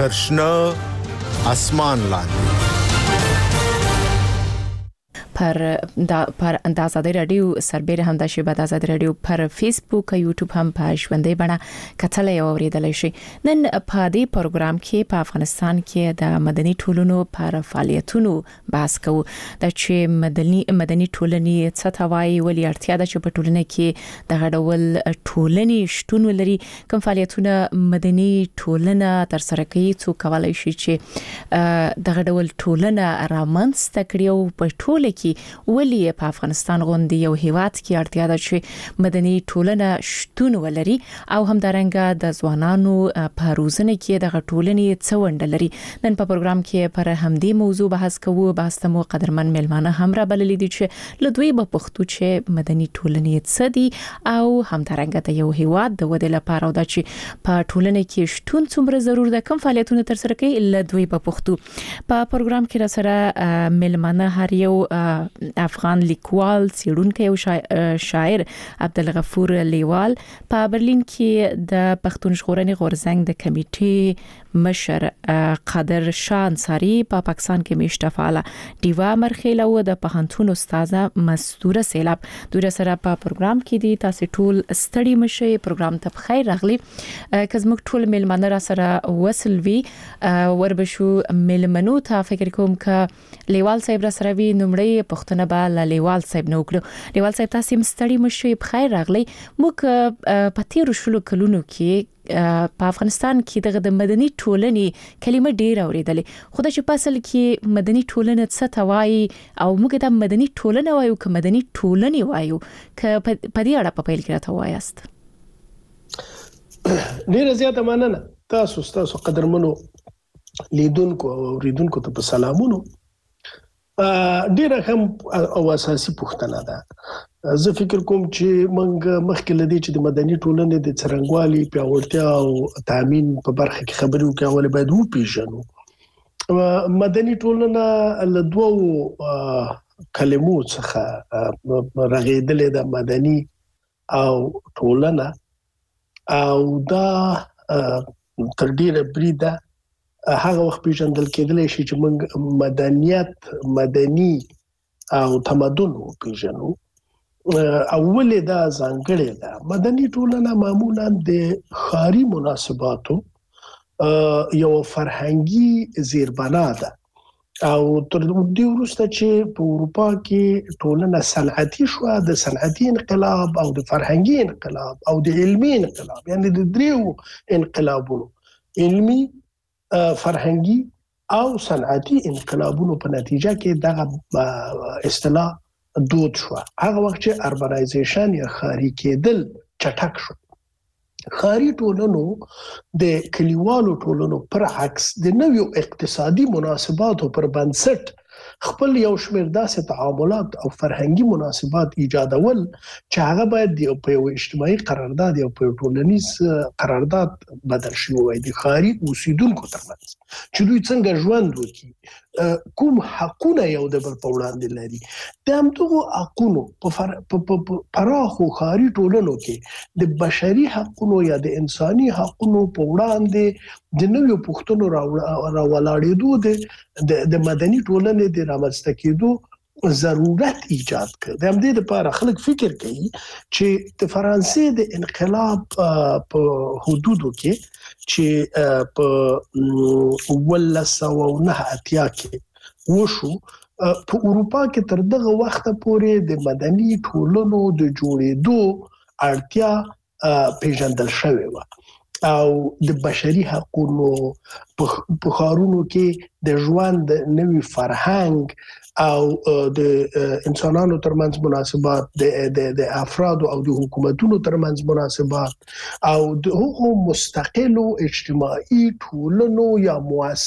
ترشنه اسمان لاندې پر د آزادۍ رادیو سربېره هم د شبکې د آزادۍ رادیو پر فیسبوک او یوټیوب هم په ژوندۍ بڼه کتلای او اوریدلای شي. نن په دې پروګرام کې په افغانستان کې د مدني ټولنو پر فعالیتونو بحث کوو. د چې مدني ټولنې څه ته وایي، ولې اړتیا ده چې په ټولنه کې د غړول ټولنې شتون ولري، کوم فعالیتونه مدني ټولنه تر سره کوي، څو کولای شي چې د غړول ټولنه رامنځته کړي او په ټوله کې ولې په افغانستان غوندي یو هیواد کې اړتیا ده چې مدني ټولنه شتون ولري او همدارنګه د ځوانانو په روزنه کې د ټولنې څه ونډه لري. نن په پروګرام کې پر همدې موضوع بحث کوو. بحث ته مو قدرمن ملمانه هم را بللي دي چې لدوی په پښتو چې مدني ټولنې څه دي او همدارنګه د یو هیواد د ودې لپاره او د چې په ټولنه کې شتون څومره ضرور ده، کوم فعالیتونه تر سره کوي لدوی په پښتو. په پروګرام کې را سره ملمانه هر یو افغان لیکوال، څیړونکی او شاعر عبدالغفور لیوال په برلین کې د پښتون ژغورنې غورځنګ د کمیټې مشر قادر شاه انصاری، په پاکستان کې میشته فعاله دیوا مرخیل او د پوهنتون استاده مستوره سیلاب دوی سره په پروګرام کې دي. تاسو ټول ستړي مشئ، پروګرام ته بخیر راغلي. که زموږ ټول ملمنه را سره وصل وي وربشو ملمنو ته فکر کوم ک لیوال صاحب را سره وي نمړی پښتنه به لیوال صاحب نو کړو. لیوال صاحب تاسو مستړي مشئ، بخیر راغلي. موږ په تیر شلو کلونو کې په افغانستان کې د مدني ټولنې کلمه ډیر اوریدلې، خو د چې اصل کې مدني ټولنه څه ته وایي او موږ د مدني ټولنه وایو که مدني ټولنې وایو، که په دې اړه په پیل کې راته وایاست. ډیر زیاته مننه. تاسو قدرمنو لیدونکو او اوریدونکو ته په سلامونو. ډیره هم او اساسي پوښتنه ده. زه فکر کوم چې موږ مخکې لدی چې د مدني ټولنې د څرنګوالي پیاوړتیا او تامین په برخه کې خبرې وکړو، ولې باید وپیژنو. مدني ټولنه له دوو کلمو څخه رغېدلې ده، مدني او ټولنه، او دا تر ډیره بریده هغه وخت پیژندل کېدلی شي چې موږ مدنیت، مدني او تمدن پیژنو. اولې دا ځانګړې ده. مدني ټولنه معمولا د ښاري مناسباتو یو فرهنګي زیربنا ده او تر دې وروسته چې په اروپا کې ټولنه صنعتي شوه، د صنعتي انقلاب او د فرهنګي انقلاب او د علمي انقلاب، یعنی د دریو انقلابونو، علمي، فرهنګي او صنعتي انقلابونو په نتیجه کې دغه اصطلاح دود شو. هغه وخت چې اربنایزیشن یا ښاري کېدل چټک شو. ښاري ټولنو د کلیوالو ټولنو پر عکس د نویو اقتصادي مناسباتو پر بنسټ خپل یو شمېر داسې تعاملات او فرهنګي مناسبات ایجادول چې هغه باید په یو اجتماعي قرارداد یا په ټولنیز قرارداد بدل شي وای د ښاري اوسیدونکو ترمنځ چې دوی څنګه ژوند وکړي، کوم حقونه یو د بل په وړاندې لري. د همدغو حقونو په پراخو ښاري ټولنو کې د بشري حقونو یا د انساني حقونو په وړاندې د نویو پوښتنو راولاړېدو د مدني ټولنې د رامنځته کېدو ضرورت ایجاد کړ. د همدې لپاره خلک فکر کوي چې د فرانسې د انقلاب په حدودو کې چې په 1909 کې وشو، په اروپا کې تر دغه وخت پورې د مدني ټولنو د جوړېدو اړتیا پیژندل شوې وه او د بشري حقوقو په ښارونو کې د ژوند نوي فرهنګ او د انسانانو ترمنځ مناسبات، د افرادو او د حکومتونو ترمنځ مناسبات او د هغو مستقلو اجتماعي ټولنو یا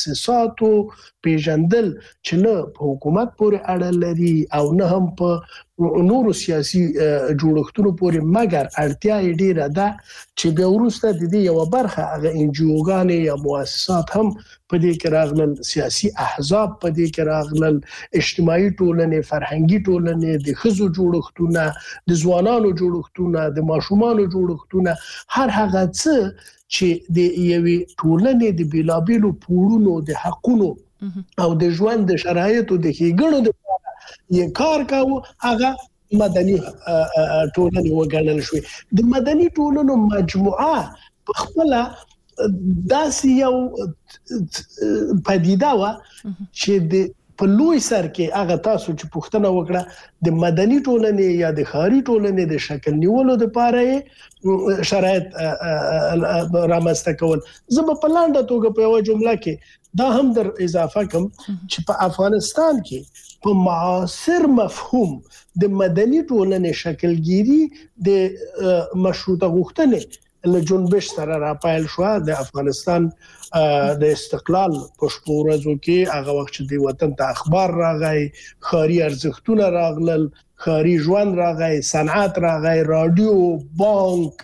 مؤسساتو پیژندل چې نه په حکومت پورې اړه لري او نه هم په نورو سیاسي جوړښتونو پورې، مګر اړتیا یې ډیره ده چې بیا وروسته د دې یو برخه هغه انجیوګانې یا مؤسسات هم په دې کې راغلل، سیاسي احزاب په دې کې راغلل، اجتماعي ټولنې، فرهنګي ټولنې، د ښځو جوړښتونه، د ځوانانو جوړښتونه، د ماشومانو جوړښتونه، هر هغه څه چې د یوې ټولنې د بیلابیلو پوړونو د حقونو او د ژوند د شرایطو د ښېګڼو د یې کار کاوه، هغه مدني ټولنې وګڼل شوې. د مدني ټولنو مجموعه په خپل داسې یو پدیده و چې د په لوی سر کې هغه تاسو چې پوښتنه وکړه د مدني ټولنې یا د ښاري ټولنې د شکل نیولو لپاره شرایط رامنځته کول. زه په لاندې توګه په یو جمله کې دا هم در اضافه کوم چې په افغانستان کې په معاصر مفهوم د مدني ټولنې شکلګيري د مشروطه غوښتنې له جنبش سره راپایل شو. د افغانستان د استقلال په شپو ورځو کې هغه وخت چې د وطن ته اخبار راغی، ښاري ارزښتونه راغلل، ښاري ژوند راغی، صنعت راغی، رادیو، بانک،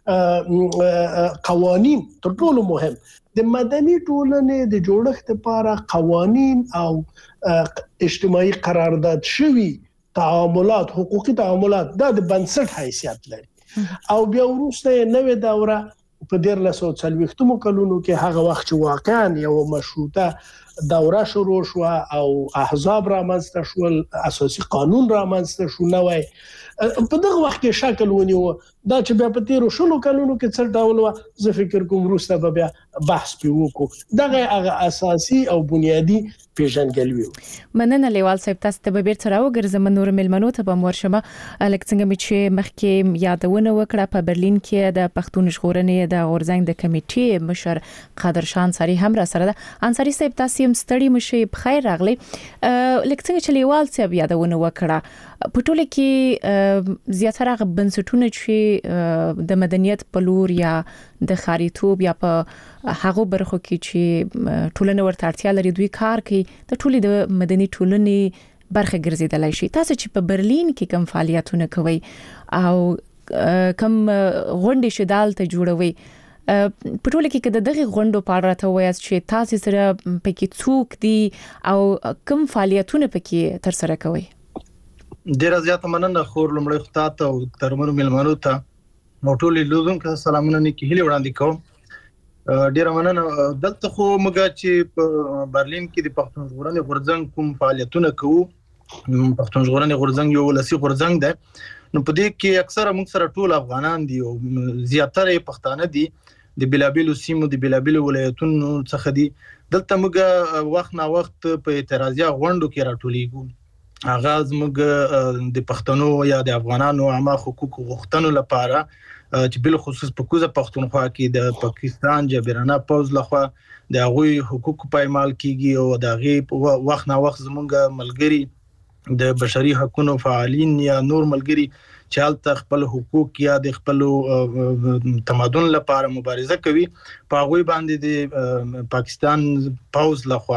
قوانین، تر ټولو مهم د مدني ټولنې د جوړښت لپاره قوانین او اجتماعي قرارداد شوی تعاملات، حقوقي تعاملات دا د بنسټ حیثیت لري. او بیا وروسته نوې دوره په 1940 کلونو کې هغه وخت چې واقعا یو مشروطه دوره شروع شو او احزاب رامنځته شول، اساسي قانون رامنځته شو، نوې په دغه وخت کې شکل ونیو. دا چې بیا په 13 کلونو کې څه ډول و، زه فکر کوم وروسته به بیا بحث وکړو. دغه هغه اساسي او بنیادی پیژنګلوي. مننه لیوال صاحب، تاسو ته به بیرته راوګرځم. نور ملمنو ته به ورشمه لکه څنګه چې مخکې یادونه وکړه په برلین کې د پښتون ژغورنې د غورځنګ د کمیټې مشر قادرشاه انصاری هم را سره ده. انصاری صاحب تاسو هم ستړي مشي، بخیر راغلی. لکه څنګه چې لیوال صاحب یادونه وکړه په ټوله کې زیاتره بنسټونه چې د مدنیت په لور یا د خاریتوب یا په هغه برخو کې چې ټولنه ورته اړتیا لري دوی کار کوي، د ټولې د مدني ټولنې برخه ګرځیدلای شي. تاسو چې په برلین کې کوم فعالیتونه کوي او کوم غونډې شیدال ته جوړوي، په ټوله کې د دغه غونډو په اړه ته وایي چې تاسو سره پکې څوک دي او کوم فعالیتونه پکې تر سره کوي؟ ډیر زیات مننه خور لمړی خطا ته او ترمنو ملمنو ته موټولې لودونکو سلامونه نیکی هلي وړاندې کوم. ډیر مننه. دلته خو موږ چې په برلین کې د پښتون ژغورنې غورځنګ کوم فعالیتونه کوو، پښتون ژغورنې غورځنګ یو ولسی غورځنګ دی، نو په دې کې اکثره موږ سره ټول افغانان دي او زیاتره پښتانه دي، د بلابلو سیمو د بلابلو ولایتونو څخه دي. دلته موږ وخت نا وخت په اعتراضي غونډو کې راټولېږو. اغاز موږ د پښتنو یا د افغانانو عامه حقوقو غوښتنو لپاره چې بل خصوص په کوزه پښتونخوا کې د پاکستان جبرانه پوز لخوا د هغوی حقوق پایمال کیږي او د هغه وخت نا وخت زمونږ ملګری د بشري حقوقو فعالین یا نور ملګری چې حالت خپل حقوق یا د خپل تمدن لپاره مبارزه کوي، په هغه باندې د پاکستان پوز لخوا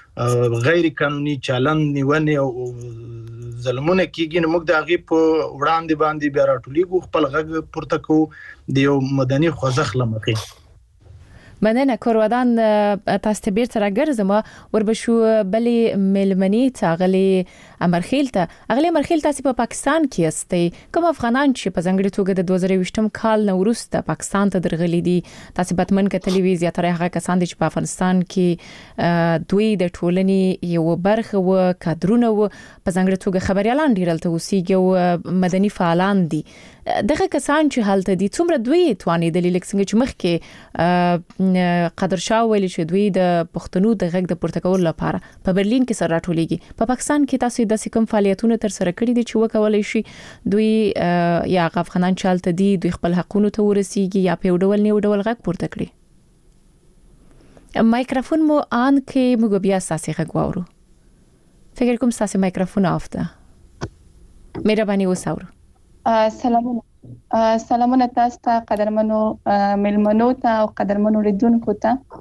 غیر قانوني چلن نیونه او ظلمونه کیږي. نو موږ د هغه په وړاندې باندې بیا راټولېږو، خپل غږ پورته کوو د یو مدني خوځښت لمخې. مننه. کورودان تاسو ته بیرته راګرځم وربشو بلې ملمنی تاغلی امرخیل تاسو په پاکستان کې استئ، کوم افغانان چې په ځنګړي توګه د 2020 کال نو وروسته پاکستان ته درغلي دي، تاسو بتمن کې تلویزیون ترې هغه کسان چې په افغانستان کې دوی د ټولنې یو برخه و کادرونه و په ځنګړي توګه خبريالان ډیرلته اوسېږي او مدني فعالان دي، دغه کسان چې حالت دي څومره دوی تواني د لیک څنګه چې مخکې قادرشاه ویل چې دوی د پښتنو د غږ د پورته کولو لپاره په برلین کې سره راټولېږي. په پاکستان کې تاسو د کوم فعالیتونو تر سره کړی دي چې وکولای شي دوی یا افغانان چالت دي دوی خپل حقوقو ته ورسیږي یا په یو ډول غږ پورته کړي؟ مایکروفون مو آن کې موږ بیا ساسي غږ واورو. فکر کوم ساسي مایکروفون آف ده. مهرباني وساورو. سلامونه تاسو ته قدرمنو ملمنو ته او قدرمنو لیدونکو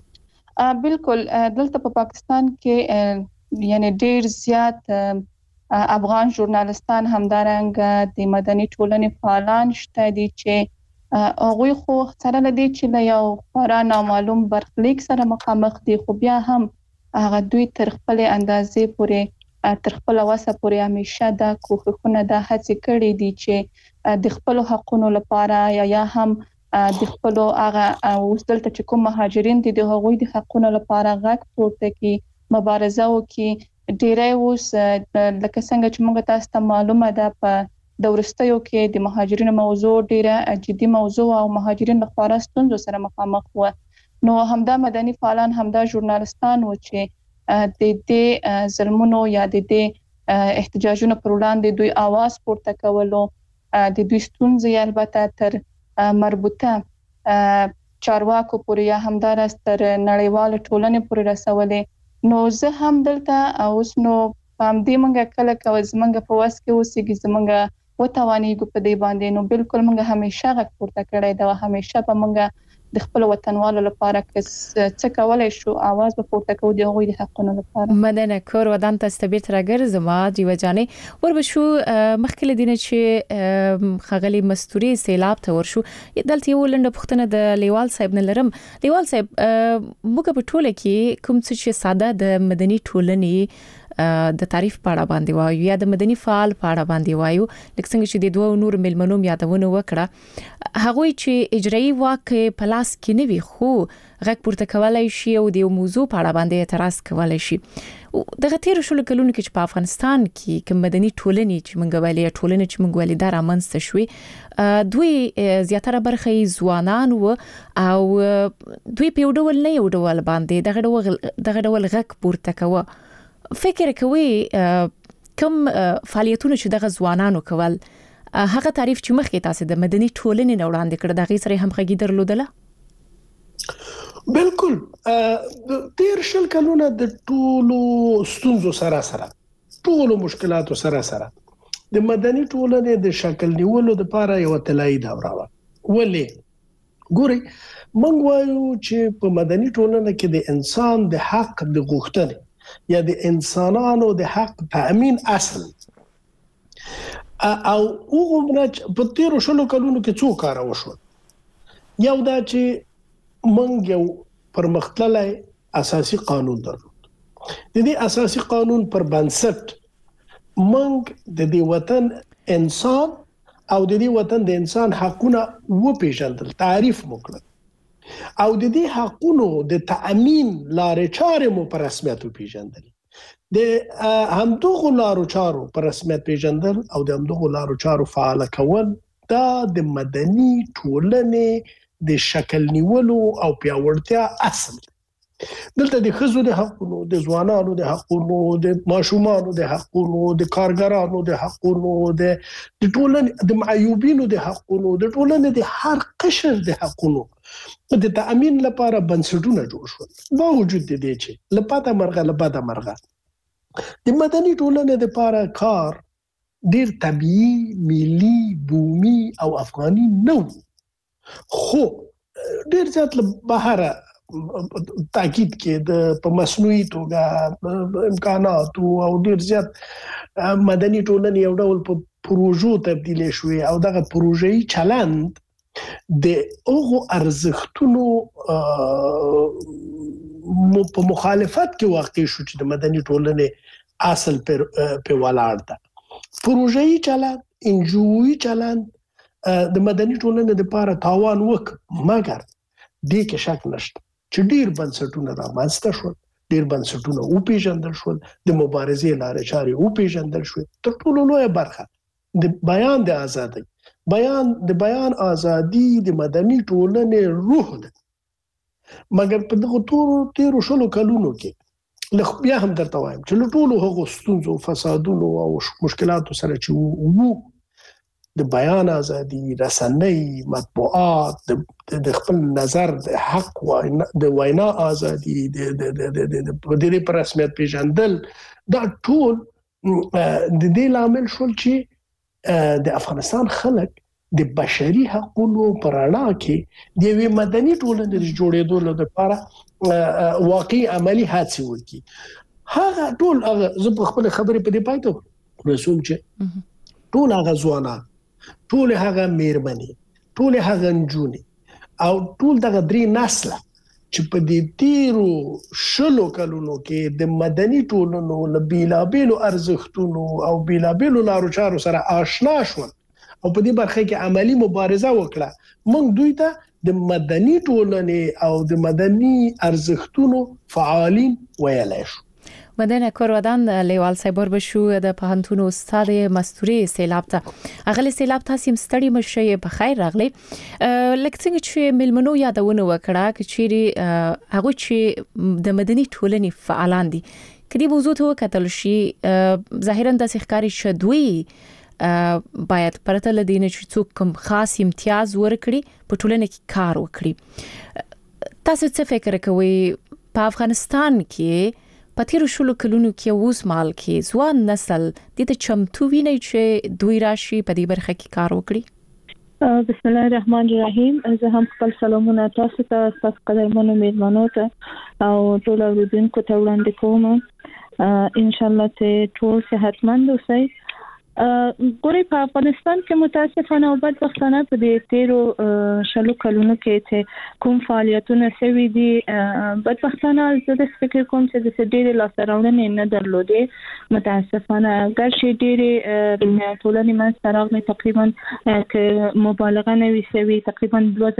ته. بالکل دلته په پاکستان کې یعنی ډیر زیات افغان ژورنالستان همدارنګه د مدني ټولنې فعالان شته دي چې هغوی خو سره لدی چې له یو خورا نامعلوم برخلیک سره مخامخ دي خو بیا هم هغه دوی تر خپل اندازې پورې تر خپل وسه پورې همیشه د کوښښونه د هڅې کړې دي چې د خپل حقوقو لپاره یا هم د خپل هغه وسدلته چې کوم مهاجرین دي د هغوی د حقوقو لپاره غږ پورته کړي مبارزه وکړي ډیری اوس لکه څنګه چې موږ تاسو ته معلومه ده په د ورستیو کې د مهاجرینو موضوع ډیره جدي موضوع او مهاجرین له خورا ستونزو سره مخامخ و نو همدا مدني فعالان همدا ژورنالستان و چې د دې ظلمونو یا د دې احتجاجونو پر وړاندې دوی आवाज پورته کولو د دوی ستونزې البته تر مربوطه چارواکو پورې یا همدارس تر نړیوال ټولنې پورې رسولې نو زه هم دلته اوس نو پام دې منګه کله کوي زمنګ په واس کې اوسېږي زمنګ وتوانیږي په دې باندې نو بالکل منګه همیشه غږ پورته کړی دا همیشه په منګه د خپل وطنوالو لپاره څه کولای شو आवाज به پورته کوو د هغوی د حقوقو لپاره مدنه کور ودان ته استبیر ترګر زما دیو جانې ور بشو مخکله دینه چې خغلی مستوري سیلاب ته ورشو دلته یو لنډه پښتنه د لیوال صاحب نه لرم لیوال صاحب موږ په ټوله کې کوم څه چې ساده د مدني ټولنې د تعریف په اړه باندې وایو یا د مدني فعال په اړه باندې وایو لکه څنګه چې د دوه نور ملمنوم یادونه وکړه هغه چې اجرایي واک په لاس کې نه وي خو غږ پورته کولای شي او د موضوع په اړه باندې اعتراض کولای شي دغه تیر شول کلونه کې چې په افغانستان کې کوم مدني ټولنې چې موږ ویلې ټولنې چې موږ ویلې دا رامنځته شوې دوی زیاتره برخه ځوانان و او دوی په ډول نه یو ډول باندې دغه ډول غږ پورته کوي فکر کوي کوم فعالیتونه چې دغه ځوانانو کول هغه تعریف چې مخکې تاسو د مدني ټولنې نه وړاندې کړ دغه سره هم خګي درلودله بالکل تیر شل کلونه د ټولو ستونزو سره ټولو مشکلاتو سره د مدني ټولنې د شکل نیولو لپاره یو تلای دوره و ولې ګوري موږ وایو چې په مدني ټولنه کې د انسان د حق د غوښتنې یا د انسانانو د حق تأمین اصل او هغه په تیر شلو کلونو کې څو کار وشو یو دا چې موږ یو پرمختللی اساسي قانون درلود د دې اساسي قانون پر بنسټ موږ د دې وطن انسان او د دې وطن د انسان حقونه وپیژندل تعریف وکړل او د دې حقونو د تأمین لارې چارې مو په رسمیت پیژندل د همدغه لارو چارو په رسمیت پیژندل او د همدغه لارو چارو فعال کول دا د مدني ټولنې د شکل نیولو او پیاوړتیا اصل دلته د خزو د حقونو د ځوانانو د حقونو د ماشومانو د حقونو د کارګرانو د حقونو د ټولنې د معیوبینو د حقونو د ټولنې د هر قشر د حقونو د تأمین لپاره بنسټونه جوړ شول باوجود د دې چې لپاره مرغه د مدني ټولنې لپاره کار ډیر طبيعي ملي بومي او افغاني نو خو ډیر ځات له بهر تاکید کې د په مصنوعي توګه امکانات او ډیر زیات مدني ټولنې یو ډول په پروژو تبدیل شوې او دغه پروژې چلند د اوغو ارزښتونو په مخالفت کې واقع شو چې د مدني ټولنې اصل پر ولاړ ده پروژې چلند انجوي چلند د مدني ټولنې لپاره تاوان وک مګر دې کې شک نشته چې ډیر بنسټونه رامنځته شول ډیر بنسټونه او پیژندل شول د مبارزې لارې چارې او پیژندل شول تر ټولو لوی برخه د بیان د ازادۍ د بیان ازادي د مدني ټولنې روح ده مګر په دغه تیر شلو کلونو کې لخ بیا هم درته وایم چې ټولو هغو ستونزو فسادونو او مشکلاتو سره چې وو د بیان ازادي رسنۍ مطبوعات د خپل نظر د حق د وینا ازادي د دې پر رسمیت پیژندل دا ټول د دې لامل شول چې د افغانستان خلک د بشري حقوقو پر اړه کې د یوې مدني ټولنې د جوړېدو لپاره واقعي عملی هڅې وکړي هغه ټول زه په خپل خبرې په دې پاتې رسوم چې ټول هغه ځوانان ټول هغه میرمنې ټول هغه نجونې او ټول دغه درې نسله چې په دې تیرو شلو کلونو کې د مدني ټولنو له بیلابیلو ارزښتونو او بیلابیلو لارو چارو سره آشنا شول او په دې برخه کې عملی مبارزه وکړه موږ دوی ته د مدني ټولنې او د مدني ارزښتونو فعالین ویلای شو. مدنه کورودان لیوال سایبر بشو د پهنتون استاد مستوري سیلاب ته اغلی سیلاب تاسو مستړی مشه په خیر راغلی لکه څنګه چې ملمنو یادونه وکړه چې چیرې هغه چې د مدني ټولنې فعالان دي کدي موضوع ته وکتل شي ظاهرا د ښکاری شدوي باید پرته لدینه چې څوک کوم خاص امتیاز ورکړي په ټولنه کې کار وکړي تاسو څه فکر کوئ په افغانستان کې پاتیرو شلو کلونو کې اوس مال کې ځوان نسل د ته چمتو ویني چې دوی راشي په دې برخه کې کار وکړي؟ بسم الله الرحمن الرحیم. زه هم خپل سلامونه تاسو ته تاسو قدرمنو میلمنو ته او ټول اوریدونکو ته وړاندې کوم. ان شاء الله ته ټول صحتمند اوسئ. ګوري په افغانستان کې متاسفانه او بدبختانه په دې تیرو شلو کلونو کې چې کوم فعالیتونه سوي دي بدبختانه زه د فکر کوم چې د ډېرې لاسته نه درلودې متاسفانه ګرشي ډېرې ټولنې من سره تقریبا ک مبالغه نه وي سوي تقریبا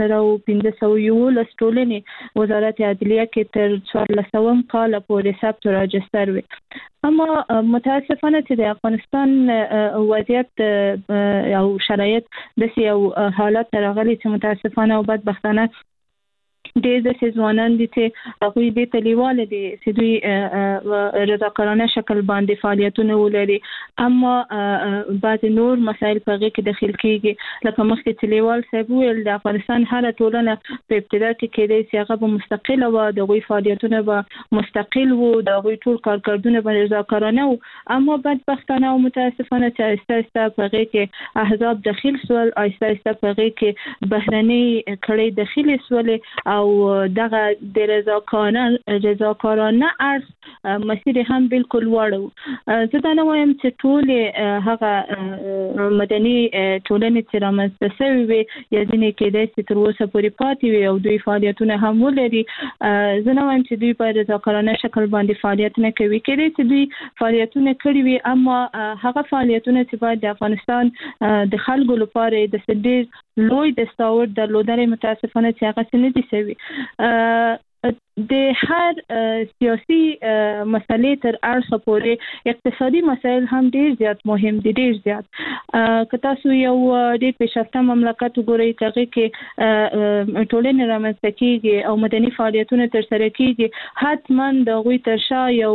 2511 ټولنې وزارت عدلیه کې تر 14 کال پورې ثبت راجستر وي اما متاسفانه چې د افغانستان وضعیت او شرایط د سیو حالت راغلي چې متاسفانه او بدبختانه ډېر د ځوانان دي چې هغه دې تلیواله دي چې دوی رضاکارانه شکل باندې فعالیتونه ولري اما بعض نور مسایل په هغه کې داخل کیږي لکه مخکې تلیوال صاحب ویل د افغانستان هر ټولنه په ابتدا کې کېدای چې هغه مستقله و د غوي فعالیتونه به مستقل وو د غوي ټول کارکردونه به رضاکارانه وو اما بدبختانه او متاسفانه چې آهسته په هغه کې احزاب داخل سول آهسته په هغه کې بهرني کړي داخلي سول او دغه د رضاکارانه ارث مسیر هم بالکل وړو زه دا نه وایم چې ټول هغه مدني ټولنې چې رامنځته شوي وي یا ځینې کېدای چې تر اوسه پورې پاتې وي او دوی فعالیتونه هم ولري زه نه وایم چې دوی په رضاکارانه شکل باندې فعالیت نه کوي کېدای چې دوی فعالیتونه کړي وي اما هغه فعالیتونه چې باید د افغانستان د خلکو لپاره د ډېر لوی دستاورد درلودل متاسفانه چې هغه څه نه دي شوي د هر سیاسي مسلې تر اړخ پورې اقتصادي مسایل هم ډېر زیات مهم دي ډېر زیات که تاسو یو ډېر پیشرفته مملکت وګورئ چې کې ټولنې رامنځته کیږي او مدني فعالیتونه ترسره کیږي حتما د غوي ترشا یو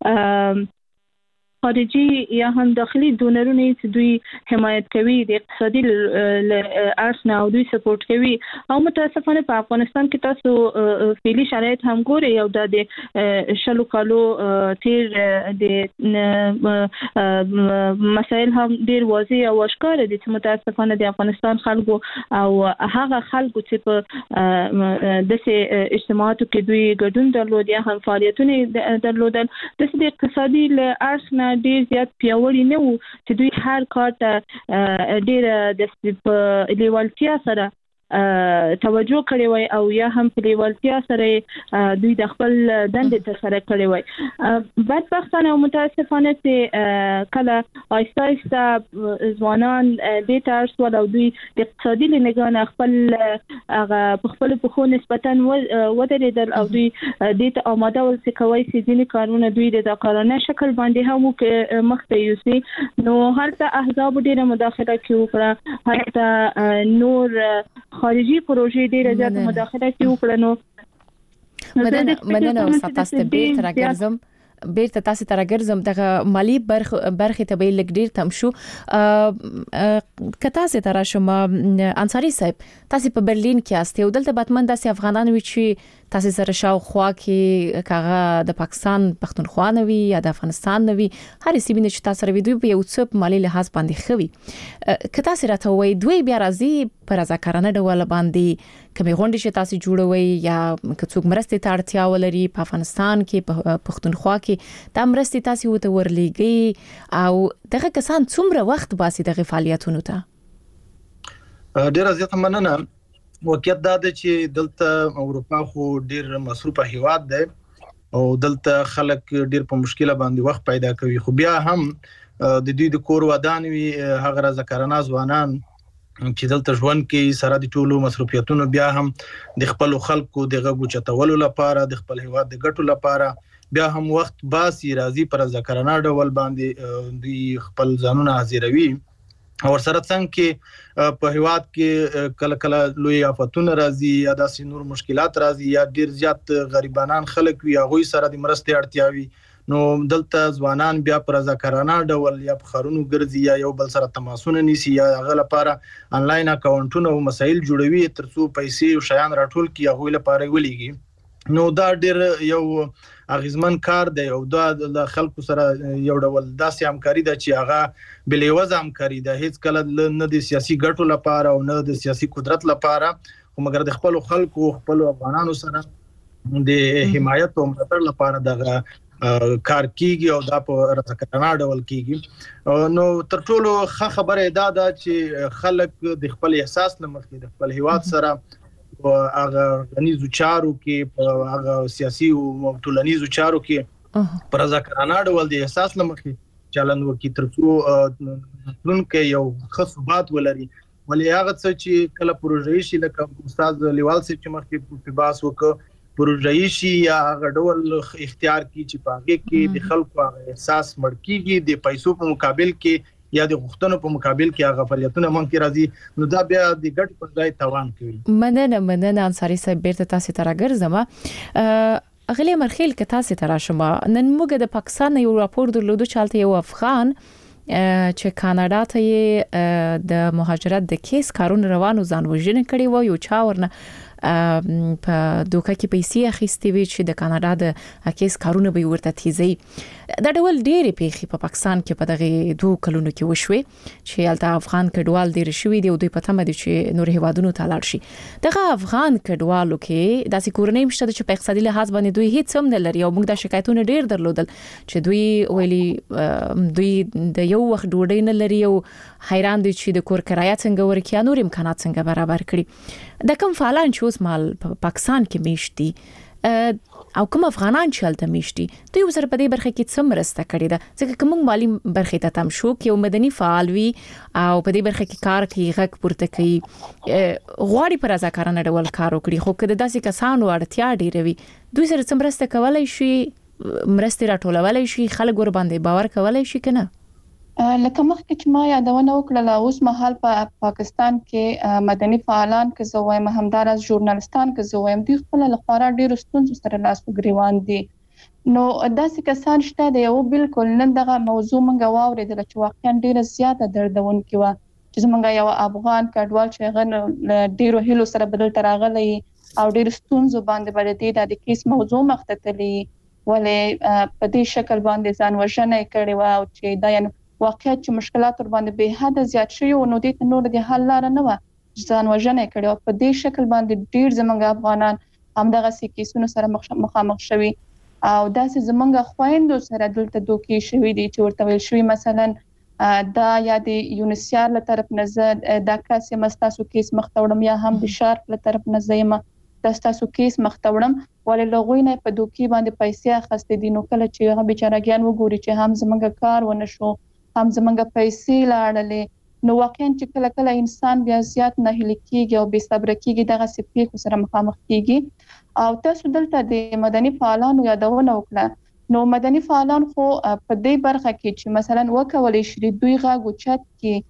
خارجي یا هم داخلي ډونرونه چې دوی حمایت کوي د اقتصادي ارسنه او دوی سپورټ کوي او متاسفانه په افغانستان کې تاسو فعلی شرایط هم ګوري او د شلو کالو تیر د مسائل هم ډیر واضح او اشکار دي چې متاسفانه د افغانستان خلکو او هغه خلکو چې په دغه اجتماعاتو کې دوی ګډون درلود یا هم فعالیتونه درلودل د اقتصادي ارسنه ډیر زیات پیاوړي نه وو چې دوی هر کار ته ډیر د لیوالتیا سره توجه کړی وای او یا هم په لیوالتیا سره دوی د خپل دندې ترسره کړی وای بدبختانه او متاسفانه چې کله آیسته ځوانان د تاسو او دوی د اقتصادي لنګان خپل هغه په خپل په خو نسبتا ودرېدل او دوی د آماده ول چې کوي چې ځینې کارونه دوی د کارانه شکل باندې هم مخته یوسي نو هلته احزاب ډیره مداخله کوي هلته نور خارجي پروژې ډیره زیاته مداخله کوي کړنو مدنه او تاسو بیرته تاسو ته راګرځم دغه مالی برخه ته به لګ ډیر تم شو کته سه تر شما انصاری صاحب تاسو په برلین کې استه او دلته باتمن د افغانانو چې تاسو سره شاوخوا کې کاغه د پاکستان پښتونخوا نوي یا د افغانستان نوي هر سیمه چې تاسو سره ویډیو په یو څه مالي لحاظ باندې خوي کته سره ته وای دوی بیا راځي پر رضاکارانه ډول باندې کومې غونډې چې تاسو جوړوي یا کڅوګ مرستې ته اړتیا ولري په افغانستان کې په پښتونخوا کې د مرستې تاسو ته ورلېږي او دغه کسان څومره وخت باسي دغه فعالیتونو ته ډیر زیات مننه واقعیت دا ده چې دلته اروپا خو ډیر مصروفه هیواد ده او دلته خلک ډیر په مشکله باندې وخت پیدا کوي خو بیا هم د دوی د کور ودانوي هغه رضاکارانه ځوانان چې دلته ژوند کوي سره د ټولو مصروفیتونو بیا هم د خپل خلکو د غږ چتولو لپاره د خپل هیواد د ګټو لپاره بیا هم وخت باسي راځي پر رضاکارانه ډول باندې دوی خپل ځانونه حاضروي او سره څنګه کې په هیواد کې کله کله لوی آفتونه راځي یا داسې نور مشکلات راځي یا ډیر زیات غریبانان خلک وي هغه سره د مرستې اړتیا وي نو دلته ځوانان بیا پر رضاکارانه ډول یا په خارونو ګرځي یا یو بل سره تماسونه نیسي یا هغه لپاره انلاین اکاونټونه او مسایل جوړوي ترڅو پیسې او شیان راټول کړي هغه لپاره ولېږي نو دا ډیر یو اغیزمن کار دی او دا د خلکو سره یو ډول داسې همکاري ده چې هغه بلېوزه همکاري ده هیڅ کله نه د سیاسي ګټو لپاره او نه د سیاسي قدرت لپاره خو مګر د خپل خلکو خپل افغانانو سره د حمایت او ملاتړ لپاره دغه کار کیږي او دا په رضاکارانه ډول کیږي نو تر ټولو ښه خبره ده چې خلک د خپل احساس لمخې د خپل هیواد سره هغه غنیزو چارو کې په هغه سیاسي او ټولنیزو چارو کې پر رضاکارانه ډول د احساس لمخې چلند وکړي ترڅو پلونکو یو ښه ثبات ولري ولې هغه څه چې کله پروژې شي لکه استاد لیوال صاحب چې مخکې په باس وکړ پروژې شي یا هغه ډول اختیار کی چې پاګه کې د خلکو احساس مړ کیږي د پیسو په مقابل کې یا د غوښتنو په مقابل کې هغه فعالیتونه مونږ راځي نو دا بیا د ګټ په ځای توان کوي مننه انصاری صاحب بیرته تاسو ته راګرځم اغلی مرخیل که تاسو ته راشم نن موږ د پاکستان یو راپور درلودو چالت یو افغان چې کاناډا ته د مهاجرت د کیس کارونه روانو ځان وژنه کړي و یو چا ورنه په دوکه کې پیسې اخیستې وي چې د کاناډا د کیس کارونه به ورته تیزي دا ډول ډېرې پیښې په پاکستان کې په دغه 2 کلونو کې وشوي چې الته افغان کډوال ډېر شوي دي او دوی په تمه دي چې نور هیوادونو ته لاړ شي دغه افغان کډوالو کې داسې کورنۍ مشته چې په اقتصادي لحاظ باندې دوی هیڅ هم نه لري او موږ د شکایتونو ډېر درلودل چې دوی ویلي دوی د یو وخت ډوډۍ نه لري او حیران دي چې د کور کرایه څنګه ورکړي نور امکانات څنګه برابر کړي د کوم فعالان چې اوس مال په پاکستان کې میشتي او کوم افغانان چې هلته میشتي دوی سره په دې برخه کې څه مرسته کړې ده ځکه کوم مالی برخه ته تم شو کې یو مدني فعال وي او په دې برخه کې کار کوي غږ پورته کوي غواړي پر رضاکارانه ډول کار وکړي خو کله داسې کسانو اړتیا ډېره وي دوی سره څه مرسته کولای شي مرسته راټولولای شي خلک ور باندې باور کولای شي کنه لکه مخکې چې ما یادونه وکړه اوس مهال په پاکستان کې مدني فعالان که زه وایم همدارس ژورنالستان که زه وایم دوی خپل لخوا ډېر ستونزو سره لاس ګریوان دي نو داسې کسان شته د یو بالکل نن دغه موضوع مونږ واورېدل چې واقعا ډېر زیاته دردونکې و چې زمونږ یو افغان کډوال چې غن ډېرو هیلو سره بدل تراغلی او ډېر ستونزو باندې باندې د کیس موضوع مختتلی ولې په دې شکل باندې ځان وژنه کړې و او چې دا یعنی واقعیت چې مشکلات ور باندې به حد زیات شوی او نو د نور د حل لار نه و ځان وژنه کړي او په دې شکل باندې ډیر زمونږ افغانان همدغه سکیسونو سره مخامخ شوي او داسې زمونږ خويندو سره دلته دوکې شوي دي چې ورته ویل شوی مثلا دا یا د یونیسیار له طرف نظر دا کاسه مستاسو کیس مختوړم یا هم د شارک له طرف نظر د تاسو کیس مختوړم ولې لغوی نه په دوکې باندې پیسې اخستې دي نو کله چې هغه بیچارهګان وګوري چې هم زمونږ کار ونه شو هم زمونږ پیسې لاړلې نو واقعا چې کله کله انسان بیا زیات نه هلي کېږي او بې صبر کېږي دغه سپیکو سره مخامخ کېږي او تاسو دلته د مدني فعالانو یادونه وکړه نو مدني فعالان خو په دې برخه کې چې مثلا وکولای شي دوی غاغو چت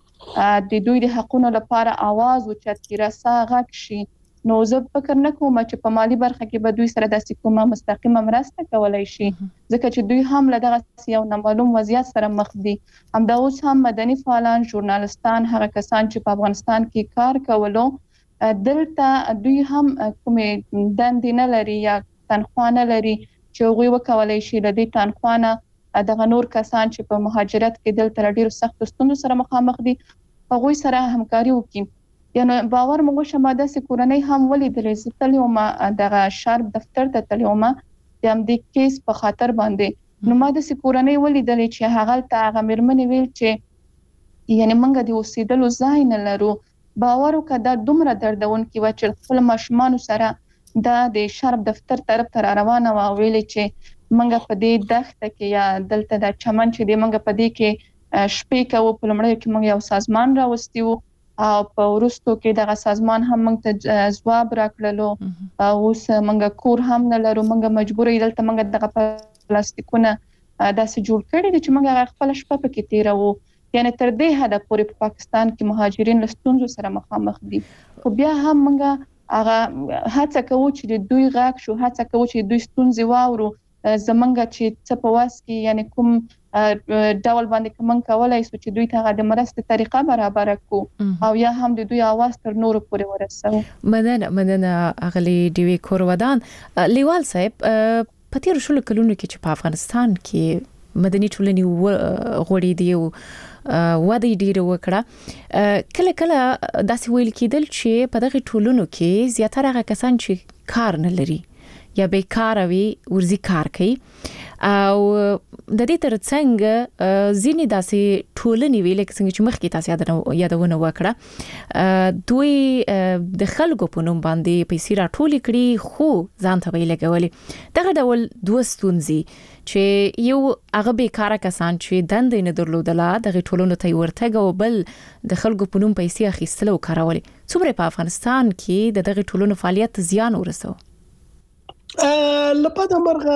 کې د دوی د حقونو لپاره आवाज او چت کې راسا غږ شي نو زه فکر نه کوم چې په مالی برخه کې به دوی سره د کومه مستقیمه مرسته کولای شي ځکه چې دوی هم له دغه یو نامعلوم وضعیت سره مخ دي همدا اوس هم مدني فعالان ژورنالستان هغه کسان چې په افغانستان کې کار کولو دلته دوی هم کومې دندې نه لري یا تنخواه نه لري چې هغوی وکولای شي د دې تنخواه دغه نور کسان چې په مهاجرت کې دلته ډېر سخت ستونزو سره مخامخ دي هغوی سره همکاري وکړي یعنی باور موږ شماده سي کورنۍ هم ولیدلې زتلې او دغه شرب دفتر ته تللی وم د دې کیس په خاطر باندې نو ما د سي کورنۍ ولیدلې چې هغه ته هغه مرمنې ویل چې یعنی موږ د اوسېدلو ځای نه لرو باور وکړه دا دومره دردون کې و چې خپل ماشومان سره د شرب دفتر طرف ته روانه و ویلې چې موږ په دې دښته کې یا دلته د چمن چې د موږ په دې کې شپې کوو په لمړی کې موږ یو سازمان راوستي وو او په ورستو کې دغه سازمان هم موږ ته ځواب راکړلو اوس موږ کور هم نه لرو موږ مجبور یو دلته موږ دغه پلاستیکونه داسې جوړ کړی دي چې موږ خپل شپه پکې تیرو یعنی تر دې حد پورې په پاکستان کې مهاجرین له ستونزو سره مخامخ دي خو بیا هم موږ هغه هڅه کوو چې د دوی غږ شو هڅه کوو چې دوی ستونزې واورو زمونږ چې څه په واس کې یعنی کوم ډول باندې کوم کولای شو چې دوی ته د مرستې طریقه برابر کړو او یا هم د دوی आवाज تر نور پورې ورسوي مننه اغلی دیوی کورودان لیوال صاحب په تیر شلو کلونو کې چې په افغانستان کې مدني ټولنې غوړې دی او وادي ډیره وکړه کله کله داسې ویل کېدل چې په دغه ټولنو کې زیاتره هغه کسان چې کار نه لري یا بیکار وي ورزي کار کوي او د دې ترڅنګ ځینې داسې ټولنې ویل څنګه چې مخکې تاسو یادونه وکړه دوی د خلکو په نوم باندې پیسې راټول کړي خو ځان ته ویل کولې دغه ډول دوه ستونزې چې یو هغه بیکاره کسان چې دندې نه درلودله دغه ټولنو ته ورتګ او بل د خلکو په نوم پیسې اخیستل او کارولې څومره په افغانستان کې دغه ټولنو فعالیت زیان ورسو لپاره مرغه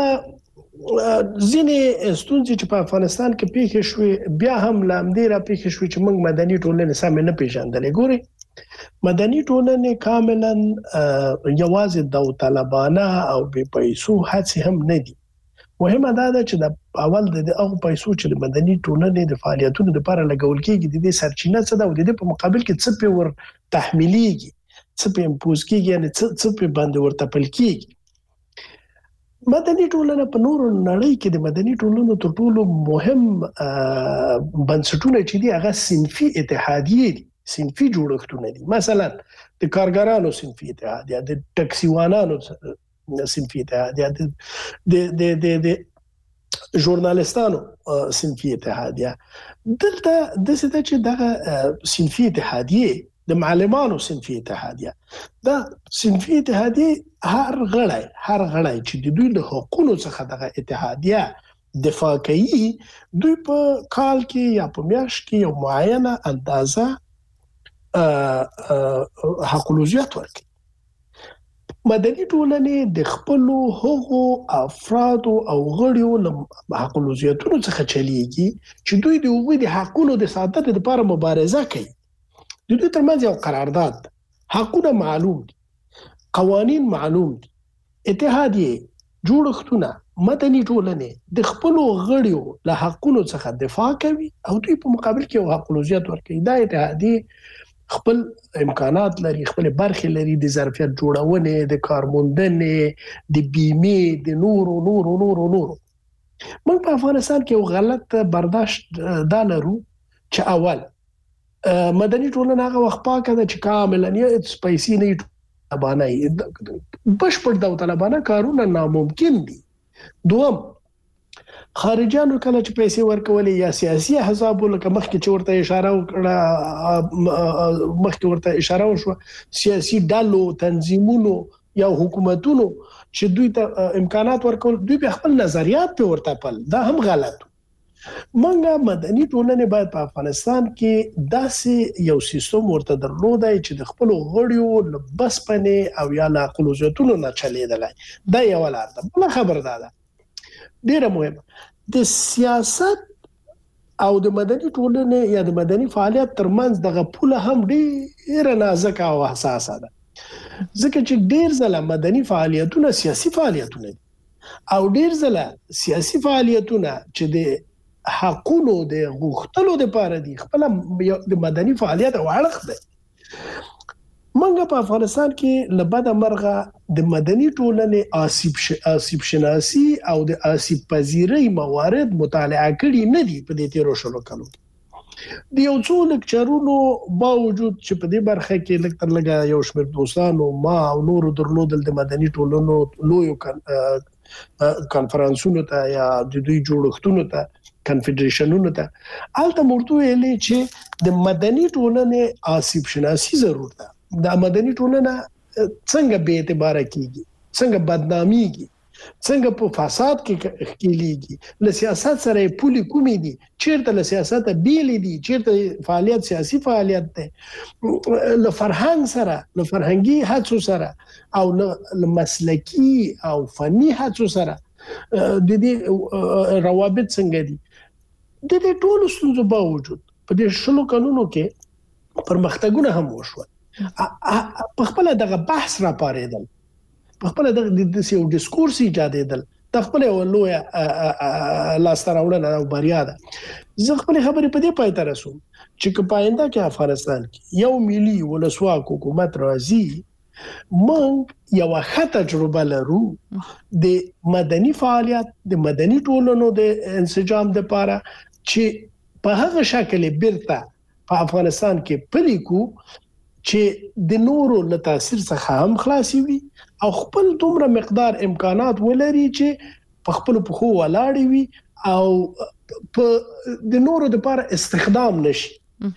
ځینې ستونزې چې په افغانستان کې پیښې شوې بیا هم لامدې را پیښې شوې چې موږ مدني ټولنې سم نه پیژندلې ګوري مدني ټولنې کاملا یوازې داوطلبانه او بې پیسو هڅې هم نه دي مهمه دا ده چې د اول د هغه پیسو چې د مدني ټولنې د فعالیتونو لپاره لګول کېږي د دې سرچینه څه ده او د دې په مقابل کې څه په ور تحمیليږي څه په امپوز کېږي یعنی څه په باندې ورته پل کېږي مدني ټولنه په نورو نړۍ کې د مدني ټولنو تر ټولو مهم بنسټونه چې دي هغه صنفي اتحادیې دي صنفي جوړښتونه دي مثلا د کارګرانو صنفي اتحادیه د ټکسیوانانو صنفي اتحادیه د ژورنالستانو صنفي اتحادیه دلته د څه چې دغه صنفي اتحادیه د معلمانو صنفي اتحادیه دا صنفي اتحادیه هر غړی چې د دوی د حقوقو څخه دغه اتحادیه دفاع کوي دوی په کال کې یا په میاشت کې یو معینه اندازه حقوقیت ورکړي مدني ټولنې د خپل حقوق افراد او غړیو له حقوقیتونو څخه چلیږي چې دوی د هغوی د حقوقو د ساتنې لپاره مبارزه کوي د دوی ترمنځ یو قرارداد حقونه معلوم دي قوانين معلوم دي اتحادیه جوړښتونه مدني ټولنې د خپل غړیو له حقونو څخه دفاع کوي او دوی په مقابل کې یو حقوقیت ورکوي دا اتحادیه خپل امکانات لري خپل برخه لري د ظرفیت جوړونې د کارموندنې د بیمه د نورو موږ په افغانستان کې یو غلط برداشت دا لرو چې اول مدني ټولنه هغه وخت پاکه ده چې کاملا یې سپیسي نه طلبانه بشپړ داوطلبانه کارونه ناممکن دي دوم خارجانو کله چې پیسې ورکولې یا سیاسي احزاب لکه مخکې چې ورته اشاره وشو سیاسي ډلو تنظیمونو یا حکومتونو چې دوی ته امکانات ورکول دوی به خپل نظریات په ورته پل دا هم غلط منګه مدني ټولنې باید په افغانستان کې داسې یو سیستم ورته درلودای چې د خپل غړیو بس پنه او یا لا قلوزتونو نه چلیدلای دا یو لار ده بل خبر ده ډیره مهمه د سیاست او د مدني ټولنې یا د مدني فعالیت ترمنځ دغه پوله هم ډیره نازکه او حساسه ده ځکه چې ډیر ځله مدني فعالیتونه سیاسي فعالیتونه او ډیر ځله سیاسي فعالیتونه چې د حقونو د غوښتلو لپاره دي خپل د مدني فعالیت او اړخ ده منګه په افغانستان کې لبد مرغه د مدني ټولنې آسیب شناسي او د آسیب پذیری موارد مطالعه کړي نه دي په دې تیرو شلو کلو د یو څو لیکچرونو باوجود چې په دې برخه کې لیکتر لګا یو شمېر دوستانو ما او نورو درلودل د مدني ټولنو لویو کانفرنسونو ته یا د دوی جوړښتونو ته کنفدریشنونو ته الته مرتو ویلې چې د مدني ټولنې آسیب شناسي ضرورت ده د مدني ټولنه څنګه به اعتبار کیږي څنګه بدناميږي څنګه په فساد کې کېږي له سیاست سره پولي کومې دي چیرته له سیاست بیلې دي چیرته فعالیت سیاسي فعالیت ده له فرهنګ سره له فرهنګي هڅو سره او له مسلکی او فني هڅو سره د دې روابط څنګه دي د دې ټولو ستونزو باوجود په دې شلو کلونو کې پرمختګونه هم وشول په خپل دغه بحث را پارېدل په خپل د سیو ډیسکورس ایجادېدل د خپل لوی لاستراوړنه او بریا ده زه خپل خبرې په دې پای ته رسوم چې په آینده کې افغانستان کې یو ملي ولسواک حکومت راځي موږ یو ښه تجربه لرو د مدني فعالیت د مدني ټولنو د انسجام لپاره چې په هغه شکل بیرته په افغانستان کې پلیکو چې د نورو له تاثیر څخه هم خلاصي وي او خپل دومره مقدار امکانات ولري چې په خپل پخو ولاړ وي او په د نورو لپاره استخدام نشي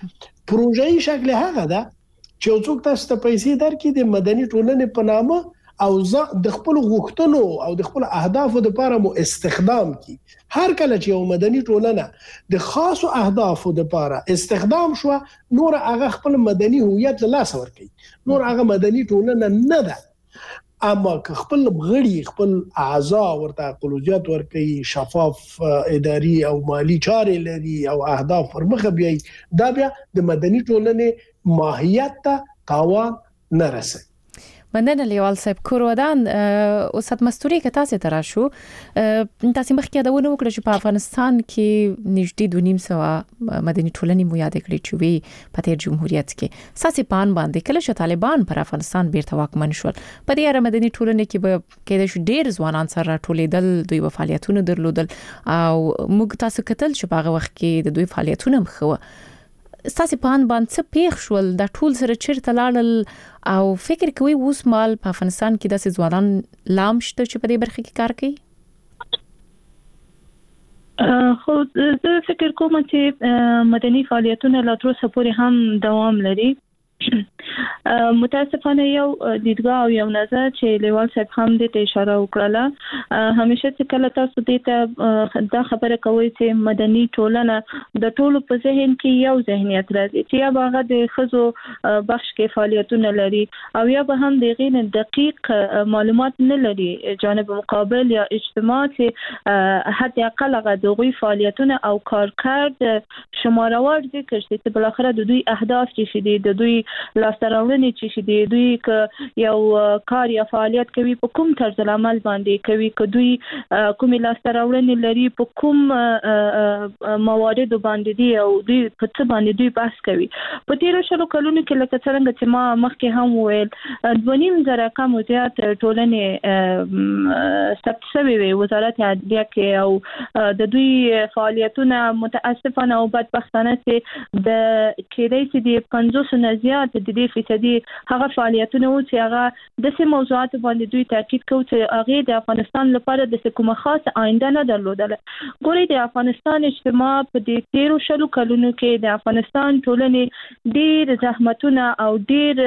پروژې شکل هغه ده چې څوک تاسو ته پیسې درکړي د مدني ټولنې په نامه او د خپل غوښتنو او د خپل اهدافو لپاره مو استخدام کی هر کله چې یو مدني ټولنه د خاصو اهدافو لپاره استخدام شو نور هغه خپل مدني هویت له لاس ورکړي نور هغه مدني ټولنه نه ده اما که خپل غړي خپل اعضاء ورته اقلوجات ورکړي شفاف اداري او مالی چارې لري او اهداف ورمخه بیاي دا بیا د مدني ټولنې ماهیت ته تاوان نه رسي مننه لیوال صاحب کورودان استاد مستوري که تاسو ترا شو تاسو مخکې دا ونه وکړه چې په افغانستان کې نږدې 2.5 مدني ټولنې مو یاد کړې چې وی په تیر جمهوریت کې ساسي پان باندې کله چې طالبان پر افغانستان بیرته واکمن شول په دې اړه مدني ټولنې کې به کېد شو ډیر ځوانان سره ټولېدل دوی په فعالیتونو درلودل او موږ تاسو کتل چې په هغه وخت کې د دوی فعالیتونه مخه ستاسو په ان باندې څه پیښ شول د ټول سره چیرته لاړل او فکر کوي اوس مال په افغانستان کې د ځوانان لام شته چې په دې برخه کې کار کوي خو زه فکر کوم چې مدني فعالیتونه لا تر اوسه پورې هم دوام لري متاسفانه یو دیدګاه او یو نظر چې لیوال صاحب هم دې اشاره وکړه همیشه چې کله تاسو دې ته دا خبره کوي چې مدني ټولنه د ټولو په ذهن کې یو ذهنیت راځي چې یا هغه د خزو بخش کې فعالیتونه لري او یا به هم دغه دقیق معلومات نه لري جانب مقابل یا اجتماع چې حد اقل هغه دغه فعالیتونه او کارکرد شمارور ذکر شي چې بل اخر د دوی اهداف چې دي د دوی لاستراوړنې چې دي دوی ک یو کار یا فعالیت کوي په کوم طرز العمل باندې کوي ک دوی کوم لاستراوړنې لري په کوم موارد باندې دي او دوی په څه باندې دوی بحث کوي په تیر شلو کلونو کې لکه څنګه چې ما مخکې هم ویل 2.5 کم زیات ټولنې ثبت شوی وي وزارت عدلیه کې او د دوی فعالیتونه متاسفانه او بدبختانه چې د کېدای شي د 50 نه زیات د دې فیصدي هغه فعالیتونه او چې هغه د سیمه موضوعات باندې دوی تاکید کوي چې هغه د افغانستان لپاره د کومه خاصه آینده نه درلودل ګوري د افغانستان اجتماع په دې 13 شلو کلونو کې د افغانستان ټولنې ډېر زحمتونه او ډېر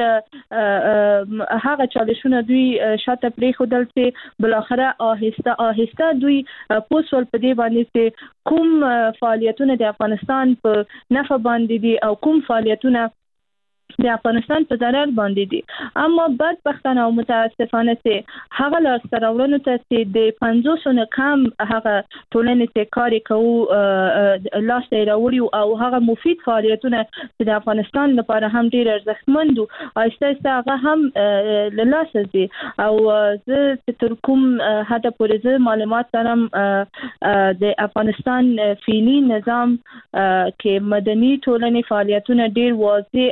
هغه چالشونه دوی شاته پریښودل چې بل اخره آهسته دوی پوسول په دې باندې چې کوم فعالیتونه د افغانستان په نفع باندې دي او کوم فعالیتونه د افغانستان په ضرر باندې دي اما بدبختانه او متاسفانه چې هغه لاستراوړنو ته چې د 500 نه کم هغه ټولنې چې کار کوي لاس راوړي او هغه مفید فعالیتونه چې د افغانستان لپاره هم ډیر ارزښتمند او اساسه هغه هم لاس دي او زه تر کوم هدا پورې معلومات لرم د افغانستان فعلی نظام کې مدني ټولنې فعالیتونه ډیر واضح او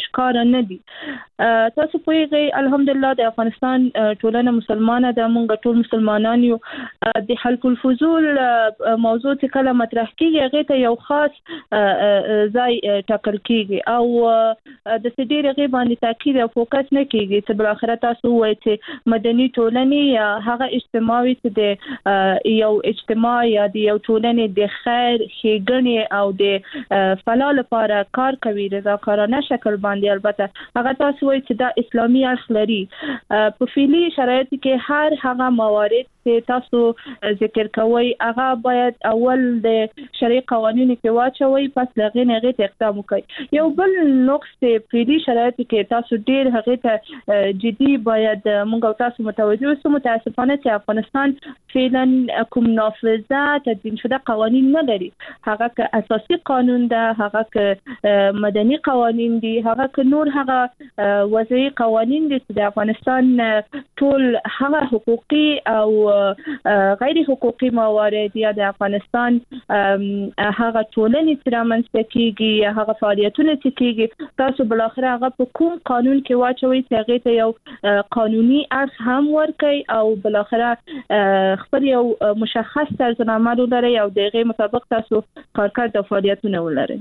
اشکار نه دي. تاسو پوهیږئ الحمدلله د افغانستان ټولنه مسلمانه ده، موږ ټول مسلمانان یو. د حلق الفضول موضوع چې کله مطرح کیږي هغه ته یو خاص ځای ټاکل کیږي او د سړي رغي باندې تاکید او فوکس نه کیږي چې بل اخر تاسو وایي چې مدني ټولنې هغه اجتماعي چې د یو اجتماع یا د یو ټولنې د خیر ښېګڼې او د فلاح لپاره کار کوي رضاکارانه شکل باندې. البته هغه تاسو وایي چې دا اسلامي اصل لري. په فعلي شرایطو کې هر هغه موارد چې تاسو ذکر کوئ هغه باید اول د شرعي قوانینو کې واچوي، پس لغې نه غي اقدام وکړي. یو بل نقص په فعلي شرایطو کې تاسو ډیر هغه ته جدي باید موږ تاسو متوجه اوسو. متاسفانه چې افغانستان فعلا کوم نافذه تدوین شده قوانین نه لري. هغه که اساسي قانون ده، هغه که مدني قوانین دي، هغه که نور هغه وضعي قوانین دي چې د افغانستان ټول هغه حقوقي او غیر حقوقي موارد یا د افغانستان هغه ټولنې چې رامنځته کیږي یا هغه فعالیتونه چې کیږي تاسو بل اخر هغه په کوم قانون کې واچوي چې هغه ته یو قانوني اړخ هم ورکړي او بل اخر خپل یو مشخص طرزنامه ولري او دغه مطابق تاسو کارکړ د فعالیتونه ولري.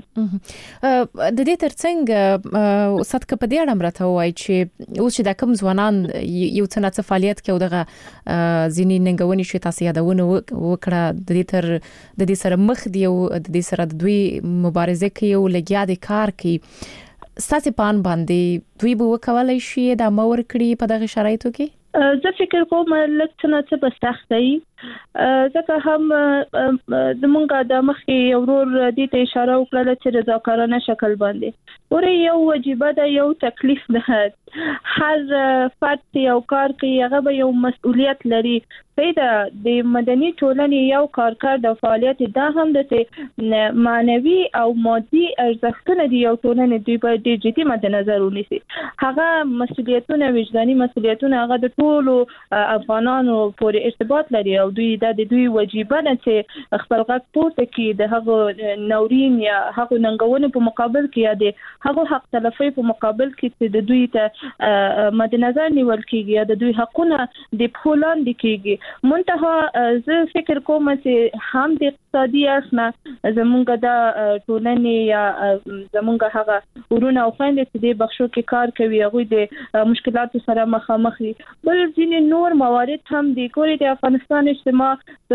د دې ترڅنګ صدق په دې اړه مرته وایي چې اوس چې د کوم ځوانان یو څه فعالیت کوي دغه ځینې ننګونې شي تاسو یادونه وکړه د دې سره مخ دی او د دې سره د دوی مبارزه کوي او لګیا دي کار کوي. ستاسو پان باندې دوی به وکولای شي د امور کړی په دغه شرایطو کې؟ زه فکر کوم لکه څنګه په سخت دی ځکه هم د مونږه د مخې ورور دې ته اشاره وکړه چې رضاکارانه شکل باندې ورې یو واجب ده، یو تکلیف ده. هر فرد یو کار کوي هغه به یو مسؤلیت لري. پیدا د مدني ټولنې یو کارکړ د فعالیت دا هم د معنوي او مادي ارزښتونه دی یو ټولنې دوی په ډېر جدي مد نظر ونیسي. هغه مسؤلیتونه وجداني مسؤلیتونه هغه د ټولو افغانانو پورې ارتباط لري او دوی د دوی واجب نه چې خپل غږ پورته کړي د هغه نورین یا هغه ننګونو په مقابل کې یا د هغه حق تلفي په مقابل کې چې د دوی ته مد نظر نیول کیږي یا د دوی حقونه د پولان د کیږي. منتها زه فکر کوم چې هم د اقتصادي اړخ زمونږ د ټولنې یا زمونږ هغه ورونه او خويندې چې د بخښو کې کار کوي هغه د مشکلاتو سره مخامخ دي. بل ځینې نور موارد هم د کوري د افغانستان اجتماع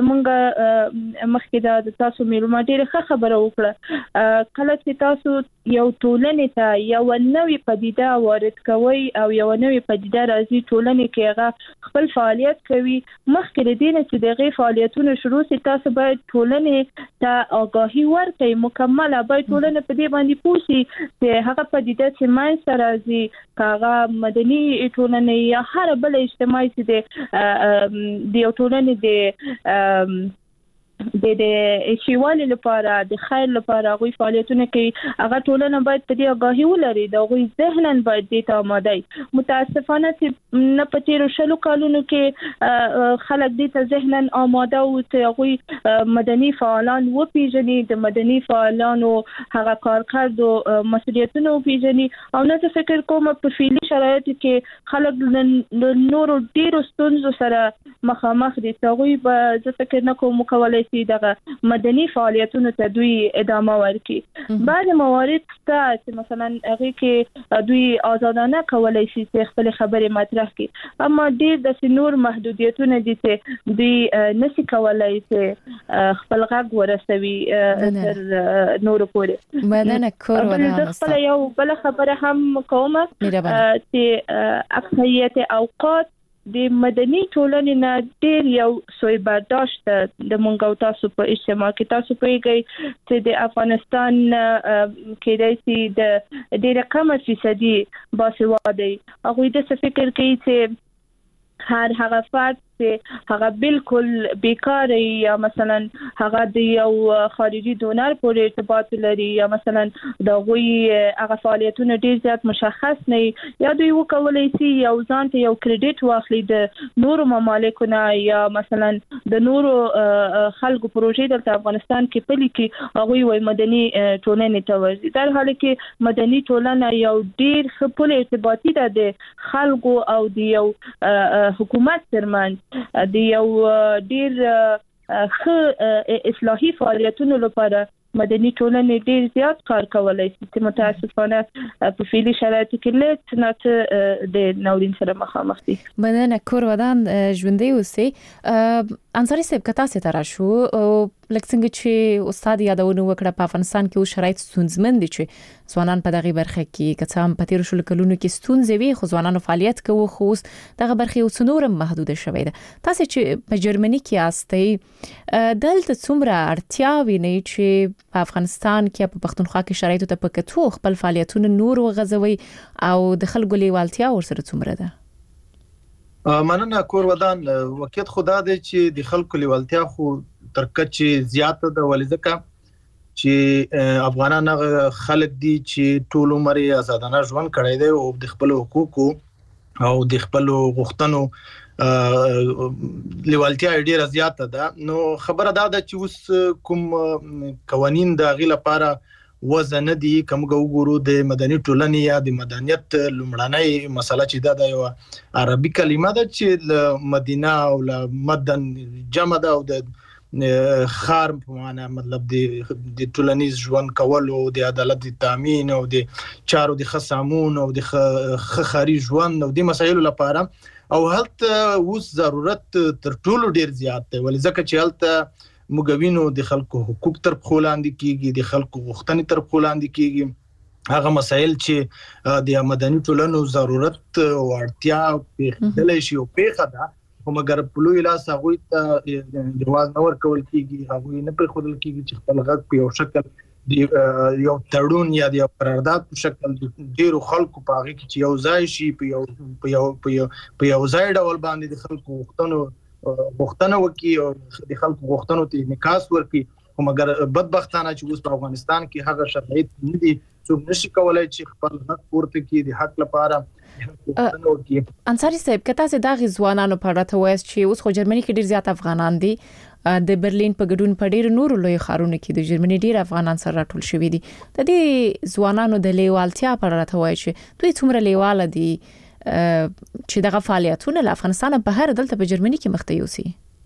زمونږ مخکې د تاسو معلومات ډېر خبره وکړه. کله چې تاسو یو ټولنې ته یو نوې پدیده وارد کوي او یو نوې پدیده راځي ټولنې کې هغه خپل فعالیت کوي مخکې د دې چې دغه فعالیتونه شروع سي تاسو باید ټولنې ته آگاهي ورکړئ مکمله. باید ټولنه په دې باندې پوښي چې هغه پدیده چې مای سره راځي کاغه مدني ټولنه یا هر بل اجتماعي چې د یو ټولنې د شیوالي لپاره د خیر لپاره غوي فعالیتونه کوي هغه ټولنه باید په دې آگاهي ولري د غوي ذهنن باید د ته آماده. متاسفانه چې نه پټیرو شلو کالونو کې خلک د ته ذهنن آماده او ته غوي مدني فعالان و پیژني د مدني فعالانو هغه کارکړو مسؤلیتونه و پیژني او نه فکر کوم په فعلي شرایطو کې خلک نور ډیرو ستونزو سره مخامخ دي. غوي به زه فکر نه کوم کولای دغه مدني فعالیتونو ته دوی ادامه ورکړي. بعض موارد چې مثلا هغه کې دوی آزادانه کولای شي چې خپل خبرې مطرح کړي اما ډېر د نور محدودیتونه دي چې دوی نشي کولای چې خپل غږ ورسوي تر نور پورې. مننه کور ودانه. خپل یو بل خبره هم کوم چې اکثریت اوقات د مدني ټولنې نه ډېر یو سوی برداشت د مونږ او تاسو په اجتماع کې تاسو پیږئ چې د افغانستان کې د سي د ډېر کم فیصدي باسوادي هغه د فکر کوي چې هر هغه فرد چې هغه بالکل بیکار یا مثلا هغه د یو خارجي ډونر پورې ارتباط لري یا مثلا د غوي هغه فعالیتونه ډیر زیات مشخص نه یا دوی وکولای شي یو ځان ته یو کریډټ واخلي د نورو ممالکو نه یا مثلا د نورو خلکو پروژې د افغانستان کې پلي کې هغه وي مدني ټولنې ته ورځي در حال کې مدني ټولنه یو ډیر خپل ارتباطي ده د خلکو او د یو حکومت ترمنځ د یو ډیر اصلاحي فعالیتونو لپاره مدني ټولنې ډیر زیات کار کولای شي چې متاسفانه په فعلي شرایطو کې لږ نه د ناورین سره مخامخ دي. مننه کور ودان ژوندۍ اوسئ. انصاري صاحب کتا ستاره شو لکه څنګه چې استاد یادونه وکړه په افغانستان کې شرایط ستونزمن دي چې ځوانان په دغه برخه کې کڅ هم په تیر شو کلونو کې ستونزې وي خو ځوانانو فعالیت کوي خو دغه برخه یو څنور محدود شوې ده. تاسو چې په جرمني کې یاستئ دلته څومره اړتیا ویني چې په افغانستان کې په پښتونخوا کې شرایط ته پکې خپل فعالیتونه نور وغځوي او د خلکو لیوالتیا ورسره څومره ده؟ مننه کور ودان وکیت خدا دې چې د خلکو لیوالتیا خو تر کچې زیاته ده ولې ځکه چې افغانان خلک دي چې ټول عمر آزادانه ژوند کړی دی او د خپل حقوقو او د خپل غوښتنو لیوالتیا ډیره زیاته ده. نو خبره ده چې اوس کوم قوانین د غیله لپاره وزن دي کوم وګورو د مدني ټولنې یا د مدنیت لومړنۍ مسله چې دا یو عربي کلمه ده چې مدینه او مدن جمع ده او د خار په معنا مطلب د ټولنیز ژوند کول او د عدالت تامین او د چارو د خصامون او د خاري ژوند او د مسایلو لپاره او هلته اوس ضرورت تر ټولو ډیر زیات دی ولې ځکه چې هلته مګوینو د خلکو حقوق تر خلاندې کیږي د خلکو غوښتنې تر خلاندې کیږي هغه مسایل چې د مدني ټولنو ضرورت او اړتیا په دلې شی او په خدا خو مګر په لوی لاس هغه ته جواز نه ورکول کیږي هغه نه پر خودل کیږي چې خپل غږ په یو شکل د یو تړون یا د قرارداد په شکل ډیرو خلکو په هغه کې چې یو ځای شي په یو ځای ډول باندې د خلکو غوښتنه وکي او د خلکو غوښتنو ته انعکاس ورکړي خو مګر بدبختانه چې اوس په افغانستان کې هغه شرایط نه دي څوک نشي کولای چې خپل حق پورته کړي د حق لپاره. انصاري صاحب کته سه دغه ځوانانو په اړه ته وایي چې اوس خو جرمني کې ډیر زیات افغانان دي د برلین په ګډون په ډیر نورو لوی ښارونو کې د جرمني ډیر افغانان سره راټول شوي دي د دې ځوانانو د لیوالتیا په اړه ته وایي چې دوی څومره لیواله دي چې دغه فعالیتونه له افغانستان بهر دلته په جرمني کې مخته یوسي.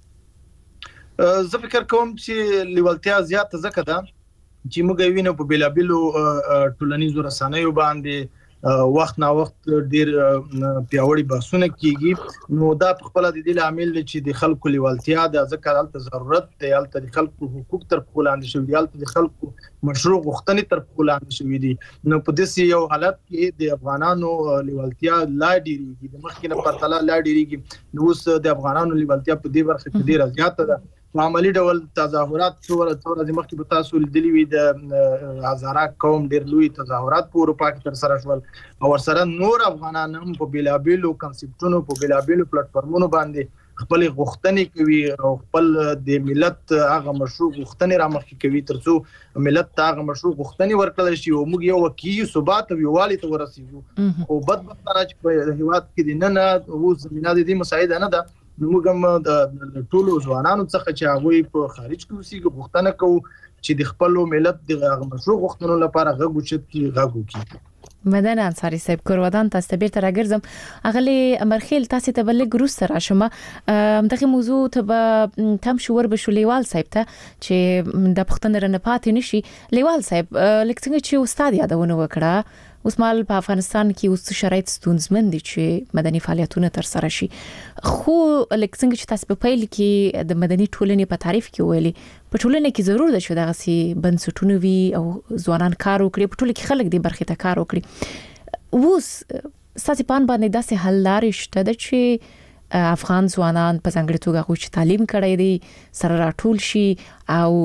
زه فکر کوم چې لیوالتیا زیات ځکه ده چې موږ وینو په بیلابلو ټولنیزو رسنیو باندې وخت نا وخت ډیر پیاوړي بحثونه کیږي نو دا په خپل د دې عامل چې د خلکو لیوالتیا د ذکر الته ضرورت دی الته د خلکو حقوق تر خلاندې شوی دی الته د خلکو مشروع غوښتنې تر خلاندې شوی دي نو په دې یو حالت کې د افغانانو لیوالتیا لا ډیریږي د مخکې په پرتله لا ډیریږي نو اوس د افغانانو لیوالتیا په دې برخه کې ډیره زیاته ده. عملی ډول تظاهرات څوره ځمکه په تاسو لیدلی وي د هزاره قوم ډیر لوی تظاهرات په اروپا کې تر سره شول او ورسره نور افغانان هم په بیلابلو کنسپټونو په بیلابلو پلیټفارمونو باندې خپل غوښتنې کوي او خپل د ملت هغه مشروع غوښتنې رامخکې کوي ترڅو ملت هغه مشروع غوښتنې ورکړل شي او موږ یو واقعي ثبات او یووالي ته ورسیږو او بدبختانه چې په هیواد کې نه او زمينه د دې مساعده نه ده موږ هم د ټولو ځوانانو څخه چې هغه په خارج کې اوسېږي غوښتنه کوو چې د خپل ملت د مشروع غوښتنو لپاره غږ وچت کی غږ وکړي. مدن انصاري صاحب کورودان تاسو ته بیرته راګرځم اغلی امرخیل تاسو ته بل ګروس سره شمه دغه موضوع ته تم شور به شولیوال صاحب ته چې د پښتون رنه پاتې نشي لیوال صاحب لکه څنګه چې استاد یادونه وکړه اوس مال په افغانستان کې اوس شرایط ستونزمن دي چې مدني فعالیتونه تر سره شي خو لکه څنګه چې تاسو په پیل کې د مدني ټولنې په تعریف کې ویلي په ټولنه کې ضرور ده چې دغه سي بنسټونه وي او ځوانان کار وکړي په ټولنه کې خلک دې برخه ته کار وکړي اوس ساسي پان باندې داسې حل لارې شته چې افغان ځوانان په څنګه توګه غوښتل تعلیم کړي دي سره راټول شي او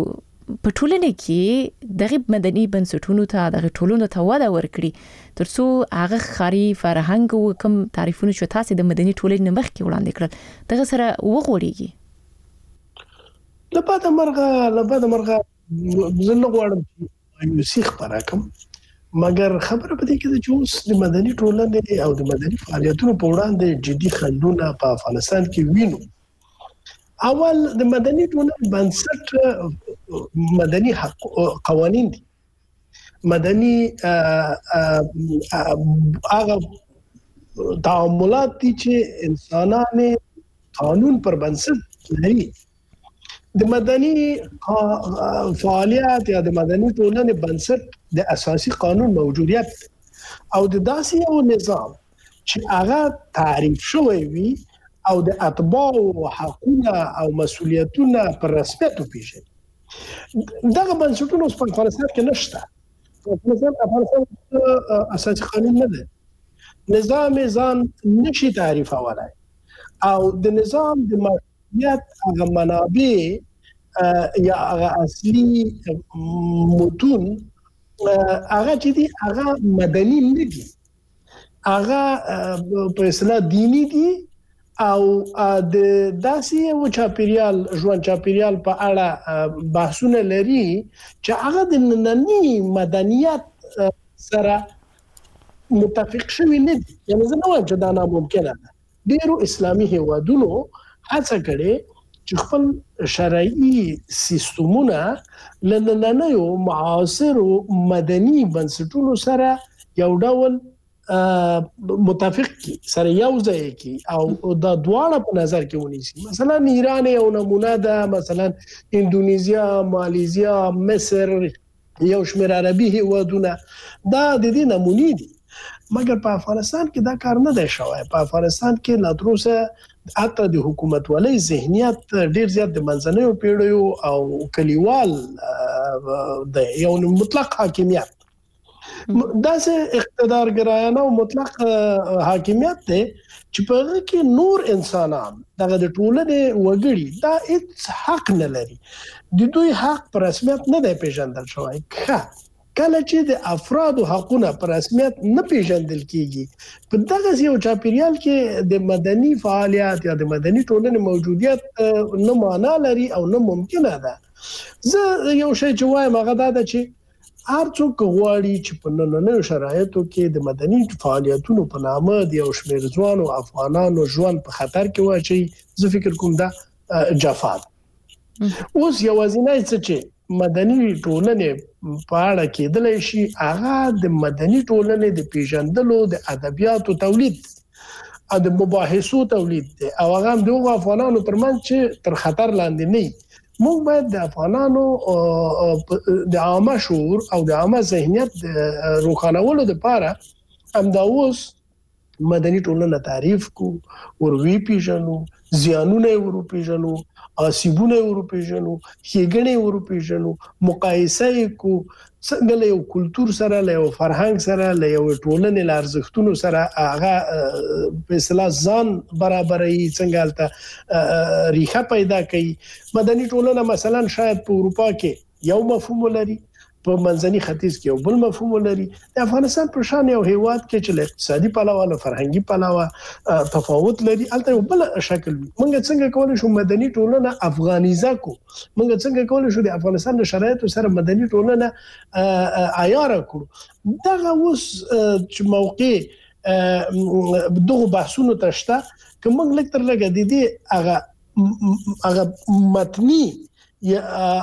په ټولنه کې دغه مدني بنسټونو ته دغه ټولنو ته وده ورکړي ترڅو هغه خاري فرهنګ او کوم تعریفونه چې تاسو د مدني ټولنې مخکې وړاندې کړل دغه سره وغوړيږي. لپاره مرغه زنه غواړم یو سیخ پراکم مګر خبره پدې کې چې اوس د مدني ټولنې او د مدني فعالیتونو په وړاندې جدي خنډونه په افغانستان کې وینو. اول د مدني ټولنې بنسټ مدني حق قوانين دي. مدني هغه تعاملات دي چې انسانانه قانون پر بنسټ لري. د مدني فعالیت یا د مدني ټولنې بنسټ د اساسي قانون موجودیت او د داسې یو نظام چې هغه تعریف شوی وي او د اتباع او حقوقونه او مسؤلیتونه پر رسمیت وپیژني. دغه بنسټونه په افغانستان کې نشته. افغانستان اساسي قانون نه دی. نظام ځان نشي تعریفولای او د نظام د مسؤلیت هغه منابع یا هغه اصلي متون هغه چې دي هغه مدني نه دي. هغه په اصطلاح دینی دي او د داسې یو چاپیریال ژوند چاپیریال په اړه بحثونه لري چې هغه د نننی مدنیت سره متفق شوی نه دي. یعنی زه نه وایم چې دا ناممکنه ده. ډیرو اسلامي هیوادونو هڅه کړې چې خپل شرعي سیستمونه لنننیو معاصر مدني بنسټونو سره یو ډول متفق کی سره یو ځای کی او دا دواړه په نظر کې ونیسي. مثلا ایران یو نمونه ده، مثلا اندونیزیا، مالیزیا، مصر، یو شمېر عربي هیوادونه دا د دې نمونې دي. مګر په افغانستان کې دا کار نه دی شوی. په افغانستان کې لا تر اوسه حتی د حکومت ولې ذهنیت ډیر زیات د منځنیو پیړیو او کلیوال د یو مطلق حاکمیت داسې اقتدارګرایانه او مطلق حاکمیت دی چې په هغه کې نور انسانان دغه د ټولنې وګړي دا هیڅ حق نه لري. د دوی حق په رسمیت نه دی پیژندل شوی. کله چې د افرادو حقونه په رسمیت نه پیژندل کیږي په دغه یو چاپیریال کې د مدني فعالیت یا د مدني ټولنې موجودیت نه معنا لري او نه ممکنه ده. زه یو شی چې وایم هغه دا ده چې هر څوک غواړي چې په نننیو شرایطو کې د مدني فعالیتونو په نامه د یو شمېر ځوانو افغانانو ژوند په خطر کې واچي. زه فکر کوم دا جفا ده. اوس یوازینی څه چې مدني ټولنې په اړه کېدلای شي هغه د مدني ټولنې د پیژندلو د ادبیاتو تولید او د مباحثو تولید دی او هغه د افغانانو ترمنځ چې تر خطر لاندې نه وي. موږ باید د افغانانو د عامه شعور او د عامه ذهنیت روښانولو لپاره همدا اوس مدني ټولنه تعریف کو، وروي پیژنو، زیانونه ورو پیژنو، آسیبونه ورو پیژنو، ښېګڼې ورو پیژنو، مقایسه کو څنګه له یو کلچر سره، له یو فرهنګ سره، له یو ټولنې له ارزښتونو سره هغه په اصطلاح ځان برابرۍ، څنګه الته ریښه پیدا کوي. مدني ټولنه مثلا شاید په اروپا کې یو مفهوم لري، په منځني ختیځ کې یو بل مفهوم لري. د افغانستان په شان یو هیواد کې چې اقتصادي پلوه او فرهنګي پلوه تفاوت لري الته یو بل شکل وي. موږ څنګه کولای شو مدني ټولنه افغانیزه کو؟ موږ څنګه کولای شو د افغانستان د شرایطو سره مدني ټولنه عیار کړو؟ دغه اوس چې موقع دغه بحثونو تشته که موږ لکتر لګا د دې هغه متنی یا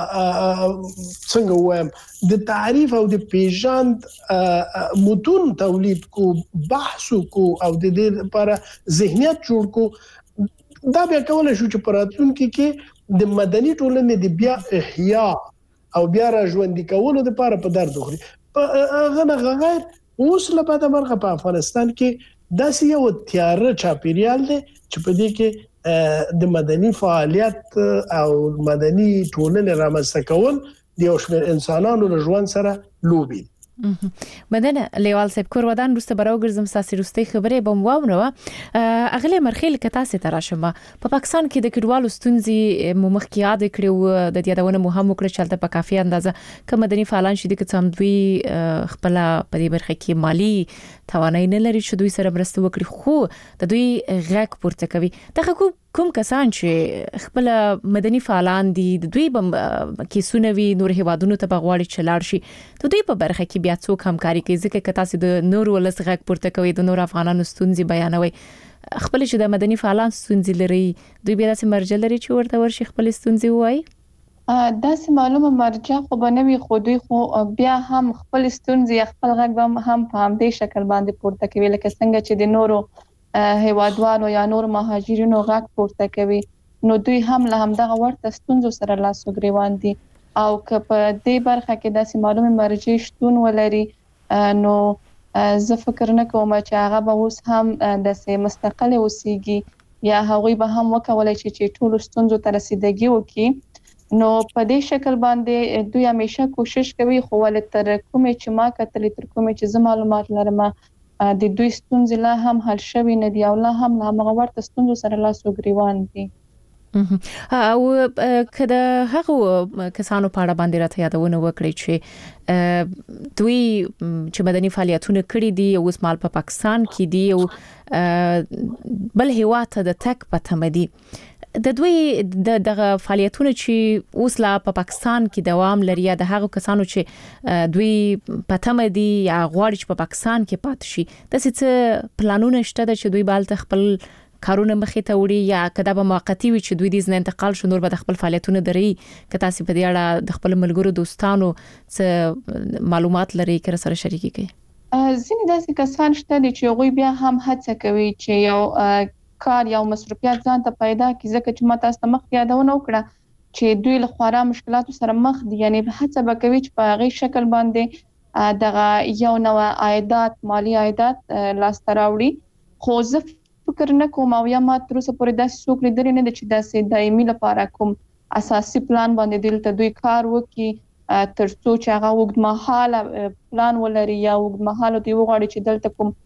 څنګه وایم د تعریف او د پیژند متون تولید کو، بحث کو او د دې لپاره ذهنیت جوړ کو. دا بیا کولای شو چې پراتونکو کې د مدني ټولنې د بیا احیا او بیا را ژوندۍ کولو لپاره په درد وخوري. هغه غیر اوس لپاره مرغه په افغانستان کې داسې یو تیار چاپیریال دی چې په دې کې د مدني فعالیت او مدني ټولنې رامنځته کول د یو شمېر انسانانو له ژوند سره لوبي. مدنه لیوال صاحب کور ودان روسته براو ګرځم ساسي روستي خبره بم واونو اغله مرخیل کتا سي تراشمه په پاکستان کې د کډوالو ستونزې مخ کې یاد کړو د یادونه مهم وکړه چې په کافي اندازه کوم مدني فعالان شې د کتم دوی خپل په دې برخه کې مالی توانای نه لري چې دوی سره مرسته وکړي خو د دوی غږ پورته کوي دغه کوم کسان چې خپل مدني فعالان دي د دوی کې سونوي نور هوادونو ته بغواړي چې لاړ شي د دوی په برخه کې بیا څوک همکاري کوي ځکه کتا سي د نور ولس غږ پورته کوي د نور افغانانو ستونزې بیانوي خپل چې د مدني فعالان ستونزې لري دوی بیا داسې مرجع لري چې ورته ورشي خپل ستونزې وایي داسې معلومه مرجع خو بنوي خو دوی خو بیا هم خپل ستونزې خپل غږ هم په همدې شکل باندې پورته کوي لکه څنګه چې د نورو هیوادوالو یا نور مهاجرینو غږ پورته کوي نو دوی هم له همدغه ورته ستونزو سره لاس وګریوان دي او که په دې برخه کې داسې معلومه مرجع شتون ولري نو زه فکر نه کوم چې هغه به اوس هم داسې مستقل اوسيږي یا هغوی به هم وکولای شي چې ټول ستونزو ته رسیدګي وکړي نو په دې شکل باندې دوی همیشه کوشش کوي خو ول تر کومه چې ما کتلې تر کومه چې زما معلومات لرم د دوی ستونزې لا هم حل شوي نه دي او لا هم هغه ورته ستونزو سره لاس وګریوان دي او کله هغه کسانو په اړه باندې راته یادونه وکړي چې دوی چې مدني فعالیتونه کړې دي او اوس مال په پاکستان کې دي او بل هیواد ته د تک پته مدي د دوی دغه فعالیتونه چې اوس لا په پاکستان کې دوام لري د هغو کسانو چې دوی پته مدي یا غواړي چې په پاکستان کې پات شي د څه پلانونه شته چې دوی بالته خپل کارونه مخې ته وړي یا کدا به موقتی وي چې دوی د ځنه انتقال شنور به خپل فعالیتونه دري که تاسو په دې اړه د خپل ملګرو دوستانو څه معلومات لري کړئ سره شریکي کوي ځینې داسې کسان شته چې غوي بیا هم هڅه کوي چې یو کار یا مصرفيات ځان ته پیدا کړي ځکه چې ماته است مخ یادونه وکړه چې دوی له خورا مشکلاتو سره مخ دي یعنی هڅه وکوي چې په هغه شکل باندې دغه یو نوع عایدات مالی عایدات لاس تراوړي خو زه فکر نه کوم او یا ما تر اوسه پورې داسې څوک لیدل نه چې داسې دایمي لپاره کوم اساسي پلان باندې دلته دوی کار وکړي تر څو چې هغه وګړمحاله پلان ولري یا وګړمحاله دی وغواړي چې دلته کوم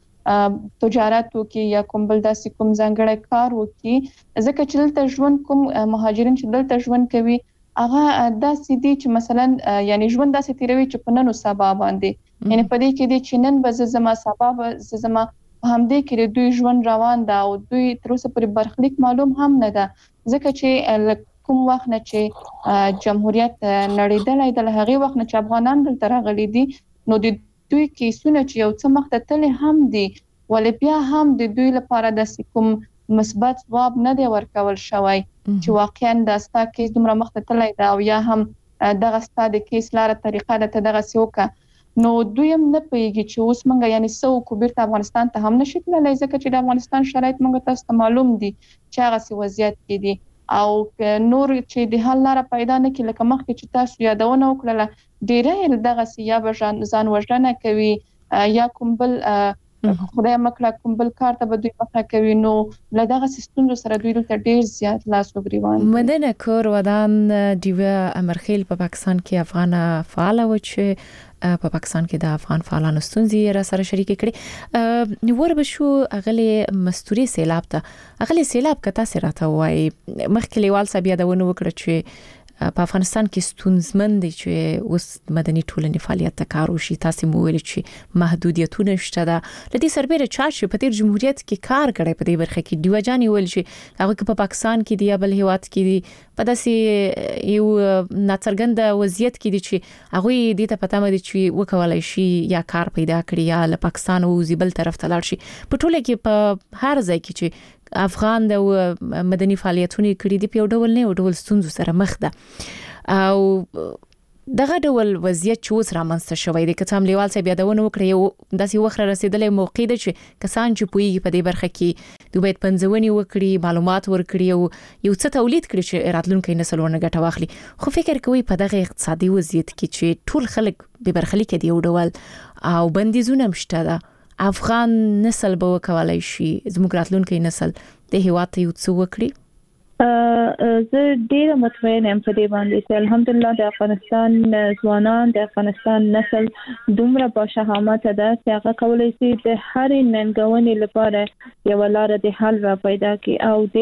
تجارت وکړي یا کوم بل داسې کوم ځانګړی کار وکړي ځکه چې دلته ژوند کوم مهاجرین چې دلته ژوند کوي هغه داسې دي چې مثلا یعنی ژوند داسې تیروي چې په نن او سبا باندې یعنی په دې کې دي چې نن به زما سبا به زما همدې کې دوی ژوند روان ده او دوی تر اوسه پورې برخلیک معلوم هم نه ده ځکه چې کوم وخت نه چې جمهوریت نړیدلای د هغه وخت نه چې افغانان دلته راغلي دي نو د دوی کیسونه چې یو څه مخ ته تل هم دي ولې بیا هم د دوی لپاره د کوم مثبت ځواب نه دی ورکول شوی چې واقعا د استا کیس دومره مخ ته تلای دا او یا هم دغه ستاده کیس لاره طریقه د دغه سیوکا نو دوی هم نه پیږي چې اوس منګه یعنی سو کوبیر ته افغانستان ته هم نشي تللی ځکه چې د افغانستان شرایط منګه تاسو معلوم دي چې هغه سی وضعیت کې دي او نور چې د حل لاره پیدا نه کړي لکه مخکې چې تاسو یادونه وکړه ډیره دغه سیا به ځان وژنه کوي یا کوم بل خدای مکړه کوم بل کار ته به دوی مخه کوي نو لدغه سیستم سره دوی ته ډیر زیات لاس وګریوان مدنه کور ودان دیو امرخیل په پاکستان کې افغان فعال و چې په پاکستان کې د افغان فعالانو ستونزې را سره شریک کړي نور به شو اغلی مستوري سیلاب ته اغلی سیلاب کته سره ته وای مخکې لیوال صاحب یادونه وکړه چې په افغانستان کې ستونزمن دي چې اوس مدني ټولنې فعالیت ته کار وشي تاسو مو ویل چې محدودیتونه شته ده لدې سربېره چا چې په تیر جمهوریت کې کار کړی په دې برخه کې دیوجاني ویل چې هغه په پاکستان کې دی بل هیواد کې دی په داسې یو ناڅرګند وضعیت کې دي چې هغه دې ته پته مده چې وکولای شي یا کار پیدا کړي یا له پاکستان او زیبل طرف ته لاړ شي په ټوله کې په هر ځای کې چې افغان د مدني فعالیتونه کړي دي په ډول نه ډول ستونزو سره مخ ده او دغه ډول وضعیت چې اوس رامنځته شوی دی که څم لیوال صاحب یادونه وکړي یو داسې وخت رسیدلې موقع ده چې کسان چې پوي په دې برخه کې دوی باید پنځونی وکړي معلومات ورکړي او یو څه تولید کړي چې راتلونکي نسل ورنه ګټه واخلي خو فکر کوي په دغه اقتصادي وضعیت کې چې ټول خلک به برخلیک دي یو ډول او بندیزونه مشته ده افغان نسل به وکولای شي زموږ راتلونکي نسل د هیواد ته یو څه وکړي زه ډیره مطمئنه یم په دې باندې چې الحمدلله د افغانستان ځوانان د افغانستان نسل دومره با شهامت ده چې هغه کولای شي د هر ننګونې لپاره یو لار د حل را پیدا کړي او د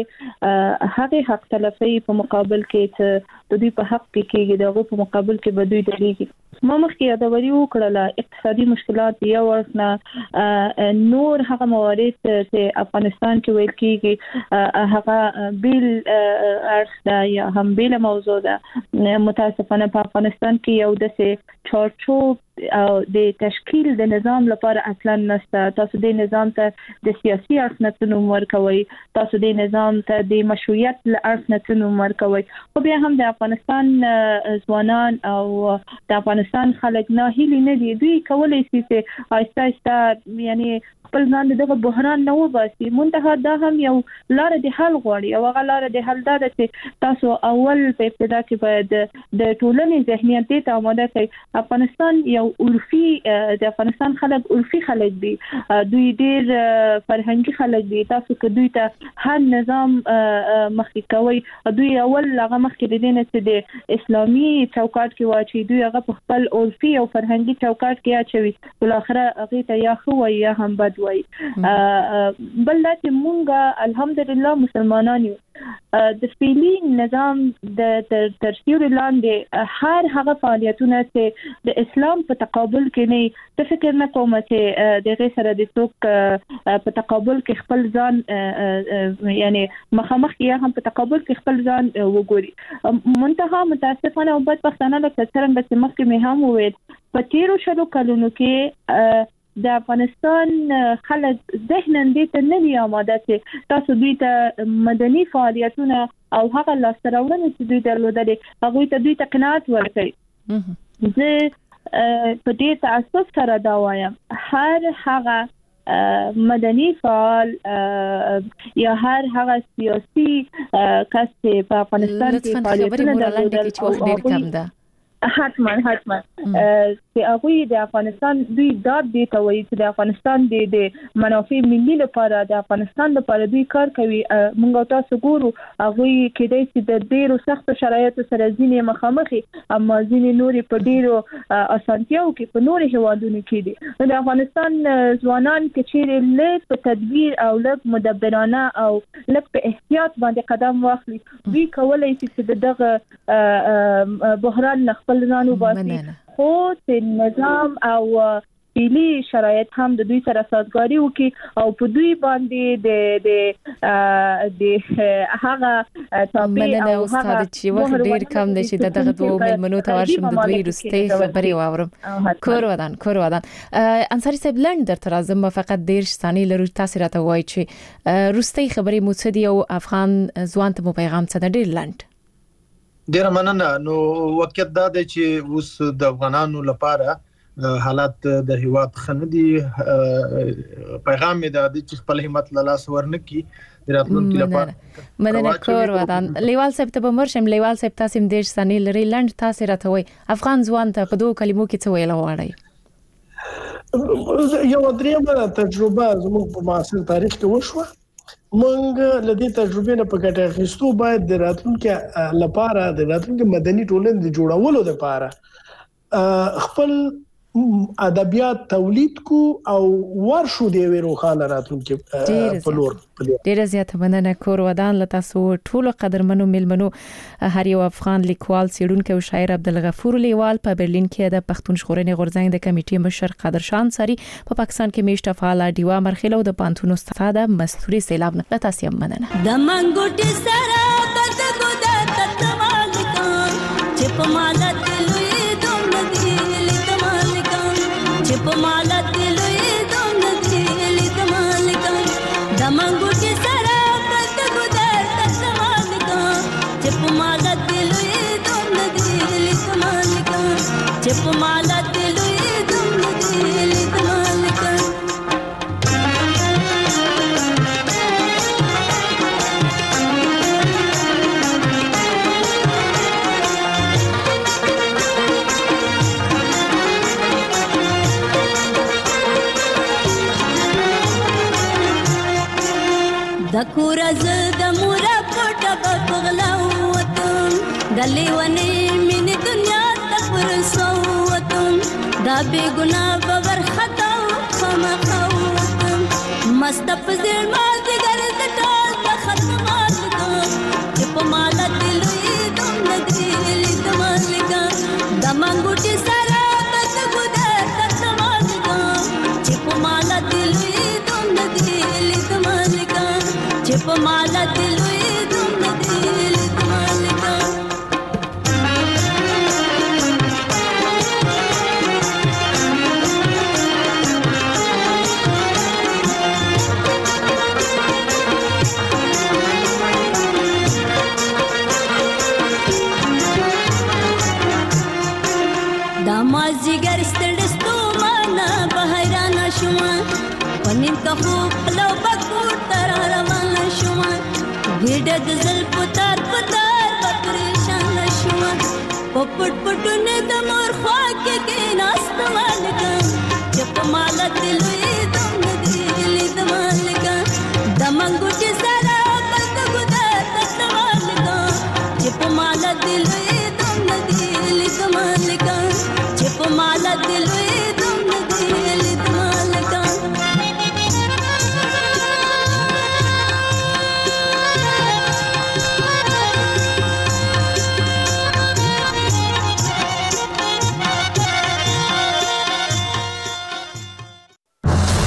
هغه حق تلفي په مقابل کې چې د دوی په حق کې کېږي دغه په مقابل کې به دوی درېږي. ما مخکې یادوري وکړله اقتصادي مشکلات یو ورنه نور هغه موارد چې افغانستان کې ویل کېږي هغه بیل ارسدا یا هم بیل موضوع ده. متاسفانه په افغانستان کې یو داسې چارچوب او د تشکیل د نظام لپاره اصلا نشته. تاسو د نظام ته د سیاسي اړخ ورکوي، تاسو د نظام ته د مشروعیت اړخ ورکوي. خو بیا هم د افغانستان ځوانان او د افغانستان خلک نه هیلي نه دي. دوی کولای شي چې آهسته آهسته یعنی خپل ځان دغه بحران نه وباسي. منتها دا هم یو لار د حل غواړي او هغه لار د حل دا ده چې تاسو اول په ابتدا کې باید د ټولنې ذهنیت ته آماده کړئ. افغانستان یو عرفي د افغانستان خلک عرفي خلک دي، دوی ډیر فرهنګي خلک دي. تاسو که دوی ته هر نظام مخکې کوي دوی اول هغه مخکې د دې نه چې د اسلامي چوکاټ کې واچي دوی هغه په خپل عرفي او فرهنګي چوکاټ کې اچوي، بل اخره هغه ته یا خو یا هم بد وای. بل دا چې مونږه الحمدلله مسلمانان یو. د فعلی نظام د ترسیور لاندې هر هغه فعالیتونه چې د اسلام په تقابل کې نه، د فکر نه کوم چې د غیر سره د څوک په تقابل کې خپل ځان یعنی مخامخ یا هم په تقابل کې خپل ځان وګوري. منتها متاسفانه او بدبختانه لکه څنګه چې مخکې مې هم وویل په تیرو شلو کلونو کې د افغانستان خلک ذهناً دې ته نه دي آماده چې تاسو دوی ته مدني فعالیتونه او هغه لاسته راوړنې چې دوی درلودلې هغوی ته دوی ته قناعت ورکړي. زه په دې تاسف سره دا وایم هر هغه مدني فعال یا هر هغه سیاسي کس په افغانستان کې فعالیتونه درلودل حتما چې هغه د افغانستان دوی داد دی ته وایي چې د افغانستان د منافع ملي لپاره د افغانستان لپاره دوی کار کوي. موږ تاسو ګورو هغه کېدای چې د ډیرو سخت شرایطو سره ځینې مخامخي اما ځینې نورې په ډیرو اسانتیاو کې په نورې هوادونو کې دي. د افغانستان ځوانان کې چې له په تدبیر او له مدبرانه او له په احتیاط باندې قدم واخلي دوی کولای شي چې دغه بحران خپل ځان وباسي. خو د نظام او فعلی شرایط هم د دوی سره سازګاری وکړي او په دوی باندې د هغه تابع او هغه چې وخت ډیر کم دی چې دغه دوه ملمنو ته ورشم د دوی رستي خبري واورم. کور ودان انصاری صاحب لند در ترازم فقط 10 ثانیه لرو تاسو راته وایي چې رستي خبري متصدی او افغان ځوان ته پیغام څه د ډیر لند. ډیر مننه. نو وقت دا دی چې اوس د افغانانو لپاره حالات د هیواد خندي پیغام می دا د خپل همت له لاس ورنکي راتلونکي لپاره مننه. کور ودان لیوال صاحب ته بمرشم. لیوال صاحب تاسو هم 10 ثانیه لري لند تاسو راته وایي افغان ځوان ته په دوه کلمو کې څه ویل غواړي؟ یو دریمه تجربه زموږ په معاصر تاریخ کې وشوه. مونږ لدې تجربې نه په ګټه اخیستو باید د راتلونکي لپاره د راتلونکي مدني ټولنې د جوړولو لپاره خپل ادبیات تولید کو او ورشو دی وروخانه راتلونکي په لور. ډیره زیاته مننه. کور ودان لته سو ټولو قدرمنو ملمنو هر یو افغان لیکوال سیډونکو او شاعر عبدالغفور لیوال په برلین کې د پښتون ژغورنې غورځنګ د کمیټې مشر قادرشان ساری په پاکستان کې میشته فعال دیوا مرخیلو د پانتونو استفاده مستوري سیلاب نه لته سم مننه. د منګوټي سره بد ګودا تتمال کان چې په مالت لوی دوم دی لتمال کان چې په مالت لوی دوم دی لتمال کان د منګوټي سره بد ګودا تتمال کان چې په مالت لوی دوم دی لتمال کان چې په مالت لوی دوم دی لتمال کان. د کورز د مور پټ جب پغلا وتم دلی ونی من دنیا تپر سوتم دا بی گناه باور خطا خمخوتم مست پزیر ما دیگر دټال د ختمات کو چپ مال دلوي دم ندیل دمالګا دمنګوټي سره بد ګدر ختمات کو چپ مال دلوي دم ندیل دمالګا چپ مال دلوي دم ندیل دمالګا مازیګر ستړستو معنا بهران شوم پنیم کا خوب لو بکور تر روان شوم ګډ د زل پتار پریشان شوم پټ پټونه د مور خوا کې ناست مالګ چپ مال دلوي